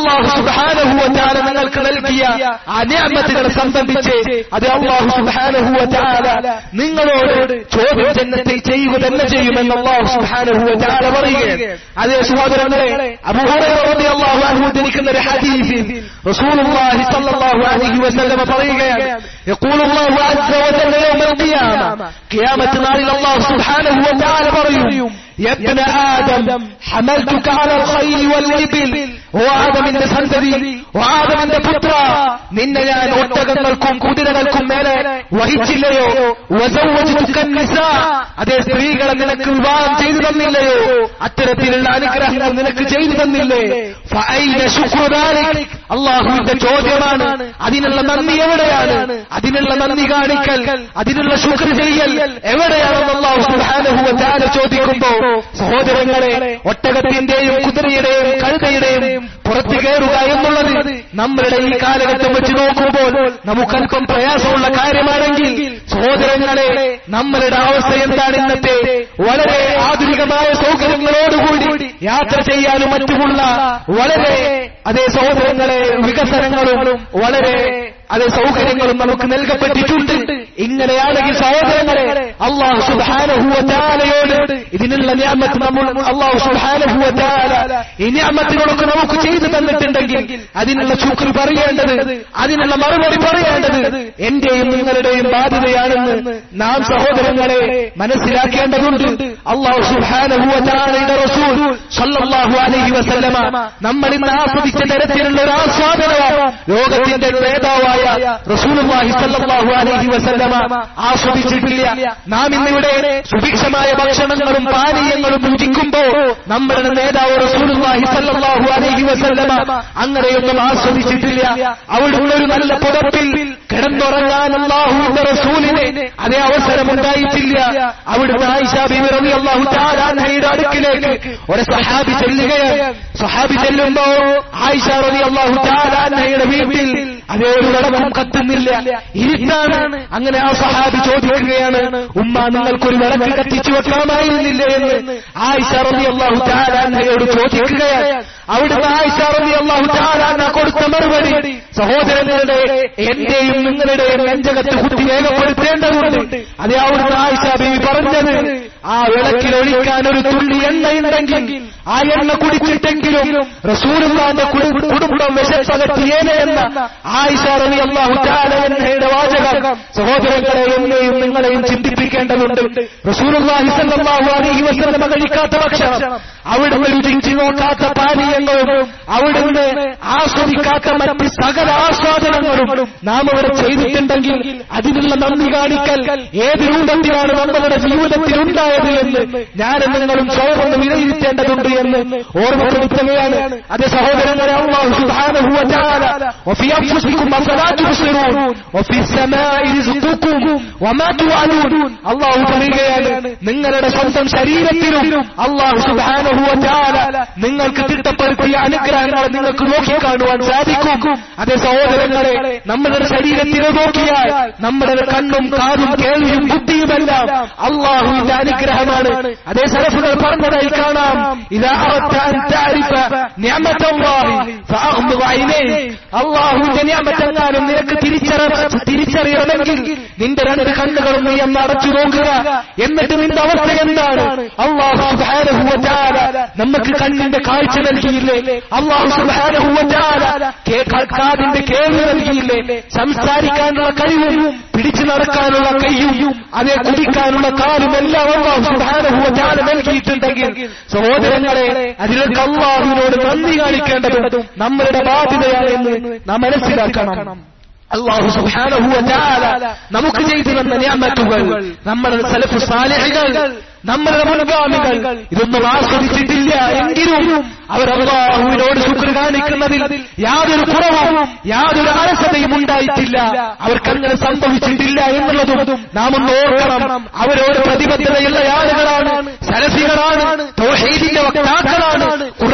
അല്ലാഹു സുബ്ഹാനഹു വ തആല നിങ്ങൾക്ക് നൽകിയ ആ നിഅമത്തുകളെ സംബന്ധിച്ച് അത് അല്ലാഹു സുബ്ഹാനഹു വ തആല നിങ്ങളോട് ചോദ്യം ചെയ്യുക തന്നെ ചെയ്യുമെന്ന് അല്ലാഹു സുബ്ഹാനഹു വ തആല പറയുകയാണ്. അതേ സഹോദരങ്ങളെ, അബൂ ഹുറൈറ റളിയല്ലാഹു അൻഹു ഉദ്ധരിക്കുന്ന ഒരു ഹദീസിൽ റസൂലുള്ളാഹി സ്വല്ലല്ലാഹു അലൈഹി വസല്ലം പറയുകയാണ്, യഖൂലു അല്ലാഹു അസ്സ വജല്ല യൗമൽ ഖിയാമ, ഖിയാമത്ത് നാളിൽ അല്ലാഹു സുബ്ഹാനഹു വ തആല പറയും, يا ابن آدم حملتك على الخيل والإبل. ഓ ആദമിന്റെ സന്തതി, ഓ ആദമിന്റെ പുത്ര, നിന്നെ ഞാൻ ഒട്ടകങ്ങൾക്കും കുതിരകൾക്കും മേലെ വഹിച്ചില്ലയോ? വസവ്വജ്തുക النساء, അതേ സ്ത്രീകളെ നിനക്ക് വിവാഹം ചെയ്തു തന്നില്ലയോ? അത്തരത്തിലുള്ള അനുഗ്രഹങ്ങൾ നിനക്ക് ചെയ്തു തന്നില്ലേ? ഫഅൈന ശുക്രു ദാലിക്, അല്ലാഹുവിന്റെ ചോദ്യമാണ്, അതിനുള്ള നന്ദി എവിടെയാണ്? അതിനുള്ള നന്ദി കാണിക്കൽ, അതിനുള്ള ശുക്ർ ചെയ്യൽ എവിടെയാണെന്ന് അല്ലാഹു സുബ്ഹാനഹു വ തആല ചോദിക്കുമ്പോൾ, സഹോദരങ്ങളെ, ഒട്ടകത്തിന്റെയും കുതിരയുടെയും കഴുതയുടെയും പുറത്തു കയറുക എന്നുള്ളത് നമ്മളുടെ ഈ കാലഘട്ടം വെച്ച് നോക്കുമ്പോൾ നമുക്കല്പം പ്രയാസമുള്ള കാര്യമാണെങ്കിൽ, സഹോദരങ്ങളെ, നമ്മളുടെ അവസ്ഥ എന്താണ്? ഇന്നത്തെ വളരെ ആധുനികമായ സൗകര്യങ്ങളോടുകൂടി യാത്ര ചെയ്യാനും മറ്റുമുള്ള വളരെ അതേ സഹോദരങ്ങളെ വികസനങ്ങളും വളരെ അതേ സൗകര്യങ്ങളും നമുക്ക് നൽകപ്പെട്ടിട്ടുണ്ട്. ഇങ്ങനെയാണെങ്കിൽ സഹോദരങ്ങളെ, അല്ലാഹു സുബ്ഹാനഹു വ തആലയോട് ഇതിനുള്ള നിഅമത്ത് നമ്മൾ അല്ലാഹു സുബ്ഹാനഹു വ തആല ഈ നിഅമത്തിനൊക്കെ നമുക്ക് ചെയ്തു തന്നിട്ടുണ്ടെങ്കിൽ അതിനുള്ള ശുക്ർ പറയേണ്ടത്, അതിനുള്ള മറുപടി പറയേണ്ടത് എന്റെയും നിങ്ങളുടെയും ബാധ്യതയാണെന്ന് നാം സഹോദരങ്ങളെ മനസ്സിലാക്കേണ്ടതുണ്ട്. അല്ലാഹു സുബ്ഹാനഹു വ തആലയുടെ റസൂൽ സ്വല്ലല്ലാഹു അലൈഹി വസല്ലമ നമ്മൾ ഇന്ന് ആസ്വദിച്ച തരത്തിലുള്ള ഒരു ആസ്വാദനമാണ് ലോകത്തിന്റെ നേതാവായ റസൂലുള്ളാഹി സ്വല്ലല്ലാഹു അലൈഹി വസല്ലമ ആസ്വദിച്ചിട്ടില്ല. നാം ഇന്നിവിടെ സുഭിക്ഷമായ ഭക്ഷണങ്ങളും പാനീയങ്ങളും രുചിക്കുമ്പോൾ നമ്മുടെ നേതാവ് റസൂലുള്ളാഹി സ്വല്ലല്ലാഹു അലൈഹി വസല്ലമ അങ്ങനെയൊന്നും ആസ്വദിച്ചിട്ടില്ല. അവിടുന്ന് ഒരു നല്ല പുതപ്പിൽ കിടന്നുറങ്ങാൻ അല്ലാഹുവിന്റെ റസൂലിനെ അതേ അവസരമുണ്ടായിട്ടില്ല. അവിടുന്ന് ആയിഷ ബീവി റളിയല്ലാഹു തആല അൻഹയുടെ അടുക്കിലേക്ക് ഒരു സ്വഹാബി ചെല്ലുകയാണ്. സ്വഹാബി ചെല്ലുമ്പോൾ ആയിഷ റളിയല്ലാഹു തആല അൻഹയുടെ വീട്ടിൽ അതേ ഒരു വിളക്കും കത്തുന്നില്ല, ഇരുട്ടാണ്. അങ്ങനെ ആ സ്വഹാബി ചോദിക്കുകയാണ്, ഉമ്മ, നിങ്ങൾക്കൊരു വിളക്ക് കത്തിച്ചു വെക്കാമായിരുന്നില്ലേ എന്ന് ആയിഷ റളിയല്ലാഹു തആല അൻഹയോട് ചോദിക്കുകയാണ്. അവിടുന്ന് ആയിഷ റളിയല്ലാഹു തആല അൻഹ കൊടുത്ത മറുപടി, സഹോദരങ്ങളുടെ എന്റെയും നിങ്ങളുടെയും നെഞ്ചകത്ത് കുത്തി രേഖപ്പെടുത്തേണ്ടതുണ്ട്. അതേ അവിടുന്ന് ആയിഷ ബീവി പറഞ്ഞത്, ആ വിളക്കിൽ ഒഴിക്കാൻ ഒരു തുള്ളി എണ്ണയുണ്ടെങ്കിൽ ആ എണ്ണ കുടിച്ചിട്ടെങ്കിലും റസൂലുള്ളാഹിന്റെ കുടുംബം വിശപ്പകറ്റിയേനെ എന്ന ആയിഷ റളിയല്ലാഹു തആല അൻഹയുടെ വാചകം സഹോദരങ്ങളെ എന്നെയും നിങ്ങളെയും ചിന്തിപ്പിക്കേണ്ടതുണ്ട്. റസൂലുള്ളാഹി സ്വല്ലല്ലാഹു അലൈഹി വസല്ലം കഴിക്കാത്ത ഭക്ഷണം, അവിടുന്ന് രുചിച്ചു നോക്കാത്ത പാനീയങ്ങളും, അവിടുന്ന് ആസ്വദിക്കാത്ത മറ്റ് സകല ആസ്വാദനങ്ങളും നാം അവിടെ ചെയ്തിട്ടുണ്ടെങ്കിൽ അതിനുള്ള നന്ദി കാണിക്കൽ ഏത് രൂപത്തിലാണ് നമ്മളുടെ ജീവിതത്തിൽ ഉണ്ടായത് എന്ന് ഞാനും നിങ്ങളും സ്വയം വിലയിരുത്തേണ്ടതുണ്ട് എന്ന് ഓർമ്മപ്പെടുത്തുകയാണ്. അതേ സഹോദരങ്ങളെ, അല്ലാഹു സുബ്ഹാനഹു വ തആല വഫീ അൻഫുസികും അഫലാ തുബ്സിറൂൻ വഫീ സമാഇ റിസ്ഖുകും വമാ തുഅദൂൻ, അല്ലാഹു പറയുകയാണ്, നിങ്ങളുടെ സ്വന്തം ശരീരത്തിലും അല്ലാഹു സുബ്ഹാനഹു വ തആല നിങ്ങൾക്ക് തിട്ടപ്പെടുത്തിയ അനുഗ്രഹങ്ങളെ നിങ്ങൾക്ക് നോക്കിക്കാണുവാൻ സാധിക്കും. അതേ സഹോദരങ്ങളെ, നമ്മളുടെ ശരീരത്തിനെ നോക്കിയാൽ നമ്മുടെ കണ്ണും കാതും കേൾവിയും ബുദ്ധിയുമെല്ലാം അല്ലാഹുവിന്റെ അനുഗ്രഹമാണ്. അതേ സലഫുകൾ പറഞ്ഞതായി കാണാം, ഇദാ അറദ്ത അൻ തഅരിഫ നിഅമത്തല്ലാഹി ഫഅഗ്മിദ് ഐനൈക, അല്ലാഹുവിന്റെ നിഅമത്തെങ്ങാനും നിനക്ക് തിരിച്ചറിയണമെങ്കിൽ നിന്റെ രണ്ട് കണ്ണുകളും നീ ഒന്ന് അടച്ചു നോക്കുക. എന്നിട്ട് നിന്റെ അവസ്ഥ എന്താണ്? അല്ലാഹു സുബ്ഹാനഹു വ തആല നമുക്ക് കണ്ണിന്റെ കാഴ്ച നൽകിയില്ലേ? അല്ലാഹു സുബ്ഹാനഹു വ തആല കാതിന്റെ കേൾവി നൽകിയില്ലേ? സംസാരിക്കാനുള്ള കഴിവും പിടിച്ചു നടക്കാനുള്ള കൈയും അതേ കുടിക്കാനുള്ള കാലും എല്ലാം അല്ലാഹു സുബ്ഹാനഹു വ തആല നൽകിയിട്ടുണ്ടെങ്കിൽ സഹോദരങ്ങളെ, അതിലേക്ക് അല്ലാഹുവിനോട് നന്ദി കാണിക്കേണ്ടതും നമ്മളുടെ ബാധ്യതയാണ് എന്ന് നാം മനസ്സിലാക്കണം. അല്ലാഹു സുബ്ഹാനഹു വ തആല നമുക്ക് ചെയ്തു തന്ന നിഅമത്തുകൾ നമ്മുടെ സലഫ് സാലിഹുകൾ, നമ്മുടെ മുൻഗാമികൾ ഇതൊന്നും ആസ്വദിച്ചിട്ടില്ല എങ്കിലും അവർ അല്ലാഹുവിനോട് ശുക്ർ കാണിക്കുന്നതിൽ യാതൊരു കുറവും യാതൊരു അലസതയും ഉണ്ടായിട്ടില്ല. അവർക്കങ്ങനെ സംഭവിച്ചിട്ടില്ല എന്നുള്ളതും നാം ഒന്ന് ഓർക്കണം. അവരോട് പ്രതിബദ്ധതയുള്ള ആളുകളാണ്, സലഫികളാണ്, തൗഹീദിന്റെ വക്താക്കളാണ്, ഖുർആനിന്റെ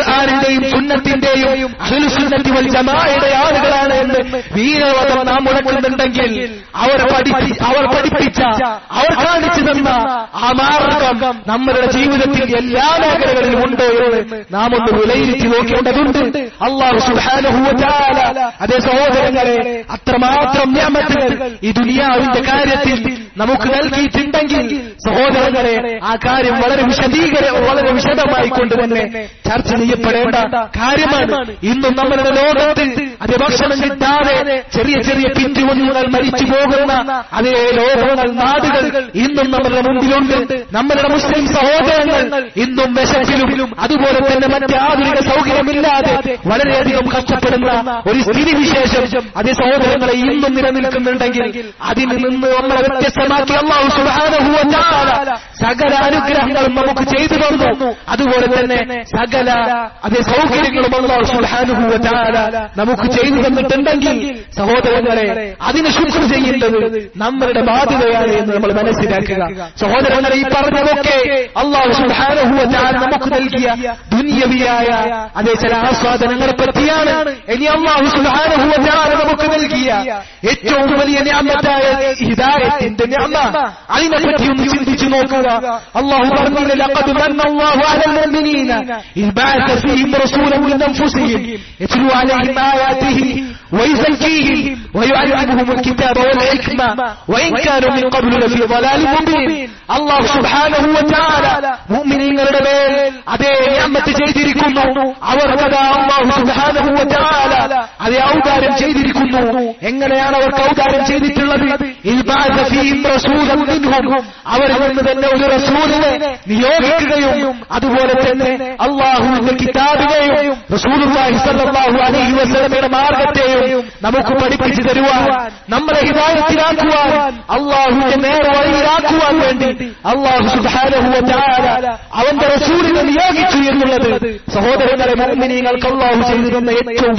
ഖുർആനിന്റെയും സുന്നത്തിന്റെയും അഹ്ലുസുന്നത്തി വൽ ജമാഅയുടെ ആളുകളാണ് എന്ന് വീരവദം നാം മുഴക്കുന്നുണ്ടെങ്കിൽ അവർ പഠിപ്പിച്ച അവർ കാണിച്ചു തന്ന ആ മാർഗം നമ്മുടെ ജീവിതത്തിൽ എല്ലാ മേഖലകളിലും ഉണ്ടോ എന്ന് നാം ഒന്ന് വിലയിരുത്തി നോക്കേണ്ടതുണ്ട്. അല്ലാഹു സുബ്ഹാനഹു വ തആല അതേ സഹോദരങ്ങളെ അത്രമാത്രം നിഅമത്തുകൾ ഈ ദുനിയാവിന്റെ കാര്യത്തിൽ നമുക്ക് നൽകിയിട്ടുണ്ടെങ്കിൽ സഹോദരങ്ങളെ ആ കാര്യം വളരെ വിശദമായി കൊണ്ട് തന്നെ ചർച്ച ചെയ്യപ്പെടേണ്ട കാര്യമാണ്. ഇന്നും നമ്മളുടെ ലോകത്ത് അതേ ഭക്ഷണം കിട്ടാതെ ചെറിയ ചെറിയ പിഞ്ചുകുഞ്ഞുങ്ങൾ മരിച്ചു പോകുന്ന അതേ ലോകങ്ങൾ നാടുകൾ ഇന്നും നമ്മുടെ മുമ്പിലുണ്ട്. നമ്മളുടെ മുസ്ലിം സഹോദരങ്ങൾ ഇന്നും വിശപ്പിലും അതുപോലെ തന്നെ മറ്റ് ആധുനിക സൗകര്യമില്ലാതെ വളരെയധികം കഷ്ടപ്പെടുന്ന ഒരു സ്ഥിതിവിശേഷം അതേ സഹോദരങ്ങളെ ഇന്നും നിലനിൽക്കുന്നുണ്ടെങ്കിൽ അതിൽ നിന്ന് നമ്മളെ വ്യത്യസ്തമാക്കി അല്ലാഹു സുബ്ഹാനഹു വ തആല സകല അനുഗ്രഹങ്ങളും നമുക്ക് ചെയ്തു തന്നു. അതുപോലെ തന്നെ സകല അതേ സൗകര്യങ്ങളും അല്ലാഹു സുബ്ഹാനഹു വ തആല നമുക്ക് ചെയ്തു തന്നിട്ടുണ്ടെങ്കിൽ സഹോദരങ്ങളെ അതിന് ശുക്ർ ചെയ്യേണ്ടത് നമ്മളുടെ ബാധ്യതയാണ് എന്ന് നമ്മൾ മനസ്സിലാക്കുക. സഹോദരങ്ങളെ ഈ പറഞ്ഞതൊക്കെ അല്ലാഹു സുബ്ഹാനഹു വ തആല നമുക്ക് നൽകിയ ദുനിയവിയായ അതേ ചില ആസ്വാദനങ്ങളെ പറ്റിയാണ്. ഇനി അല്ലാഹു സുബ്ഹാനഹു വ തആല നമുക്ക് നൽകിയ ഏറ്റവും വലിയ നിഅമത്തായ ഹിദായത്തിന്റെ നിഅമ അതിനെപ്പറ്റി ഒന്ന് ചിന്തിച്ചു നോക്കുക. അല്ലാഹു പറഞ്ഞില്ല ലഖദ് മന്നല്ലാഹു അലൽ മുഅ്മിനീന ഇദ് ബഅസ ഫീഹിം റസൂലൻ മിൻ അൻഫുസിഹിം യത്ലു അലൈഹിം ആയാതിഹി വയുസക്കിഹിം വയുഅല്ലിമുഹുൽ കിതാബ വൽ ഹിക്മ വഇൻ കാനൂ മിൻ ഖബ്ലു ലഫീ ളലാലിൻ മുബീൻ. അല്ലാഹു സുബ്ഹാനഹു വ തആല മുഅ്മിനീങ്ങളുടെ മേൽ അതേ നിഅമത്ത് ചെയ്തിരിക്കുന്നു. അവർക്കതാ അല്ലാഹു സുബ്ഹാനഹു വ തആല അതേ ഔദാര്യം ചെയ്തിരിക്കുന്നു. എങ്ങനെയാണ് അവർക്ക് ഔദാര്യം ചെയ്തിട്ടുള്ളത്? ഇദ് ബഅസ ഫീഹിം റസൂലൻ മിൻഹും അവരിൽ നിന്ന് തന്നെ ഒരു റസൂലിനെ നിയോഗിക്കുകയും അതുപോലെ തന്നെ അല്ലാഹുവിന്റെ കിതാബിനെയും റസൂലുള്ളാഹി സ്വല്ലല്ലാഹു അലൈഹി വസല്ലമയുടെ മാർഗ്ഗത്തെയും നമുക്ക് പഠിപ്പിച്ചു തരുവാൻ, നമ്മളെ ഹിദായത്തിലാക്കുവാൻ, അല്ലാഹുവിന്റെ നേർവഴിയിലാക്കുവാൻ വേണ്ടി അല്ലാഹു സുബ്ഹാനഹു വ തആല അവന്റെ റസൂലിനെ നിയോഗിച്ചു എന്നുള്ളത് സഹോദരങ്ങളെ മുഅ്മിനീങ്ങൾക്ക് അല്ലാഹു ചെയ്തു തന്ന ഏറ്റവും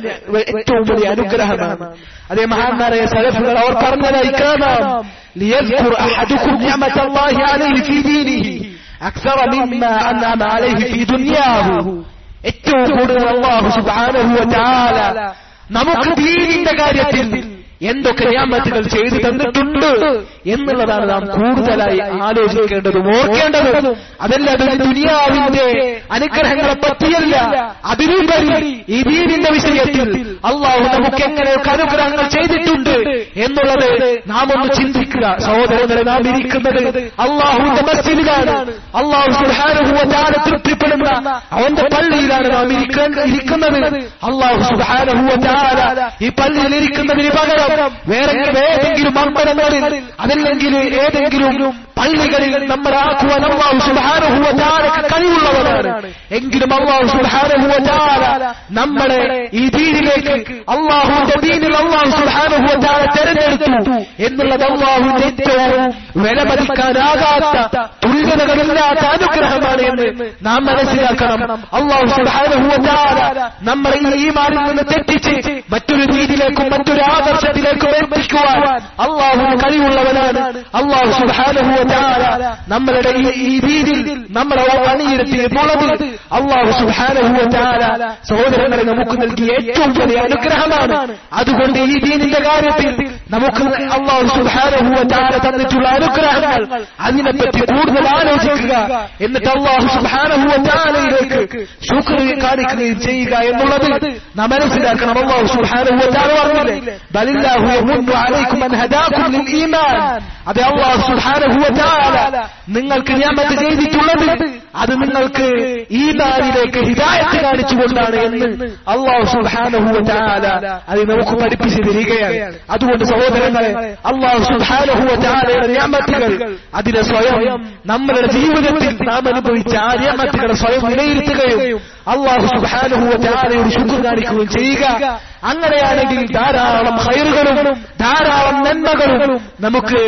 വലിയ അനുഗ്രഹമാണ്. അതേ മഹാന്മാരായ സലഫുകൾ അവർ പറഞ്ഞതായി കാണാം, ലിയസ്കുർ അഹദുകും നിഅമത്തല്ലാഹി അലൈഹി ഫീ ദീനിഹി അക്സറ മിമ്മാ അൻഅമ അലൈഹി ഫീ ദുനിയാഹു. ഏറ്റവും കൂടുതൽ അല്ലാഹു സുബ്ഹാനഹു വ തആല നമുക്ക് ദീനിന്റെ കാര്യത്തിൽ എന്തൊക്കെ നിഅമത്തുകൾ ചെയ്തു തന്നിട്ടുണ്ട് എന്നുള്ളതാണ് നാം കൂടുതലായി ആലോചിക്കേണ്ടതും ഓർക്കേണ്ടതും. അതല്ലാതെ ദുനിയാവിന്റെ അനുഗ്രഹങ്ങളെ പറ്റിയല്ല, അതിലുപരി ഈ ദീനിന്റെ വിഷയത്തിൽ അല്ലാഹു നമുക്ക് എങ്ങനെയൊക്കെ അനുഗ്രഹങ്ങൾ ചെയ്തിട്ടുണ്ട് എന്നുള്ളത് നാം ഒന്ന് ചിന്തിക്കുക. സഹോദരങ്ങളെ, നാം ഇരിക്കുന്നത് അല്ലാഹുവിന്റെ മസ്ജിദിലാണ്. അല്ലാഹു സുബ്ഹാനഹു വ തആല തൃപ്തിപ്പെടുന്ന അവന്റെ പള്ളിയിലാണ് നാം ഇരിക്കുന്നത്. അല്ലാഹു സുബ്ഹാനഹു വ തആല ഈ പള്ളിയിൽ ഇരിക്കുന്നതിന് പകരം വേറെ ഏതെങ്കിലും അമ്പലങ്ങളിൽ അതല്ലെങ്കിൽ ഏതെങ്കിലും പള്ളികളിൽ നമ്മളെ ആക്കുവാൻ അല്ലാഹു സുബ്ഹാനഹു വ തആലക്ക് കഴിവുള്ളവരാണ്. എങ്കിലും അല്ലാഹു സുബ്ഹാനഹു വ തആല നമ്മളെ ഈ ദീനിലേക്ക് അല്ലാഹുവിന്റെ ദീനിൽ അല്ലാഹു സുബ്ഹാനഹു വ തആല തെരഞ്ഞെടുത്തു എന്നുള്ളത് അല്ലാഹുവിന്റെ ഏറ്റവും വിലമതിക്കാനാകാത്ത തുല്യതകളില്ലാത്ത അനുഗ്രഹമാണ് എന്ന് നാം മനസ്സിലാക്കണം. അല്ലാഹു സുബ്ഹാനഹു വ തആല നമ്മളെ ഈ ഈമാനിൽ നിന്ന് തെറ്റിച്ച് മറ്റൊരു രീതിയിലേക്കും മറ്റൊരു ആദർശത്തിലേക്കും എത്തിക്കുവാൻ അല്ലാഹുവിന് കഴിവുള്ളവനാണ്. അല്ലാഹു സുബ്ഹാനഹു വ തആല നമ്മളുടെ ഈ രീതിയിൽ നമ്മളെ അണിയിരുത്തിയിട്ടുള്ളത് അല്ലാഹു സുബ്ഹാനഹു വ തആല സഹോദരങ്ങളെ നമുക്ക് നൽകിയ ഏറ്റവും വലിയ അനുഗ്രഹമാണ്. അതുകൊണ്ട് ഈ ദീനിന്റെ കാര്യത്തിൽ നമുക്ക് അല്ലാഹു സുബ്ഹാനഹു വ തആല തന്നിട്ടുള്ള അനുഗ്രഹങ്ങൾ അതിനെപ്പറ്റി കൂടുതൽ ആലോചിക്കുക. എന്നിട്ട് അല്ലാഹു സുബ്ഹാനഹു വ തആലയിലേക്ക് ശുക്ർ കാണിക്കുകയും ചെയ്യുക എന്നുള്ളത് നാം മനസ്സിലാക്കണം. അല്ലാഹു സുബ്ഹാനഹു വ തആല പറഞ്ഞില്ലേ, ബലില്ലാഹു യമുന്നു അലൈക്കും അൻ ഹദാകും ലിൽ ഈമാൻ. അതെ, അല്ലാഹു സുബ്ഹാനഹു വ തആല നിങ്ങൾക്ക് നിഅമത്ത് ചെയ്തിട്ടുള്ളത് അത് നിങ്ങൾക്ക് ഈമാനിലേക്ക് ഹിദായത്ത് കാണിച്ചുകൊണ്ടാണ് എന്ന് അല്ലാഹു സുബ്ഹാനഹു വ തആല അത് നമുക്ക് പഠിപ്പിച്ചു തരികയാണ്. അതുകൊണ്ട് സഹോദരങ്ങളെ, അല്ലാഹു സുബ്ഹാനഹു വ തആലയുടെ നിഅമത്തുകൾ അതിനെ സ്വയം നമ്മളുടെ ജീവിതത്തിൽ നാം അനുഭവിച്ച ആ നിഅമത്തുകളെ സ്വയം വിലയിരുത്തുകയും അല്ലാഹു സുബ്ഹാനഹു വ തആലയോട് ശുക്ർ കാണിക്കുകയും ചെയ്യുക. അങ്ങനെയാണെങ്കിൽ ധാരാളം ഖൈറുകളും ധാരാളം നന്മകളും നമുക്ക്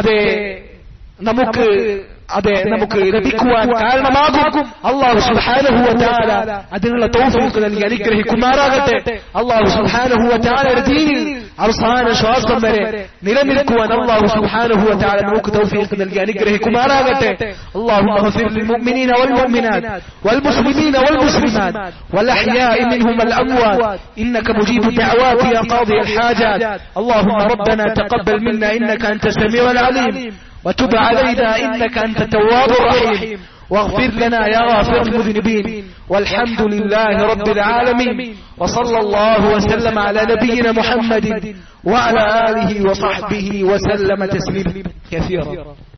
ലഭിക്കുവാൻ കാരണമാകും. അല്ലാഹു സുബ്ഹാനഹു വ തആല അതിനുള്ള തൗഫീഖ് നൽകി അനുഗ്രഹിക്കുമാറാകട്ടെ. അല്ലാഹു സുബ്ഹാനഹു വ തആലയുടെ ദീനിൽ അവസാന ശ്വാസം വരെ നിലനിൽക്കുവാൻ അല്ലാഹു സുബ്ഹാനഹു വ തആല നമുക്ക് തൗഫീഖ് നൽകി അനുഗ്രഹിക്കുമാറാകട്ടെ. اللهم اغفر للمؤمنين والمؤمنات والمسلمين والمسلمات والأحياء منهم والأموات إنك مجيب الدعوات يا قاضي الحاجات. اللهم ربنا تقبل منا إنك أنت السميع العليم وتب علينا إنك أنت التواب الرحيم واغفر لنا يا غافر المذنبين. والحمد لله رب العالمين وصلى الله وسلم على نبينا محمد وعلى آله وصحبه وسلم تسليما كثيرا.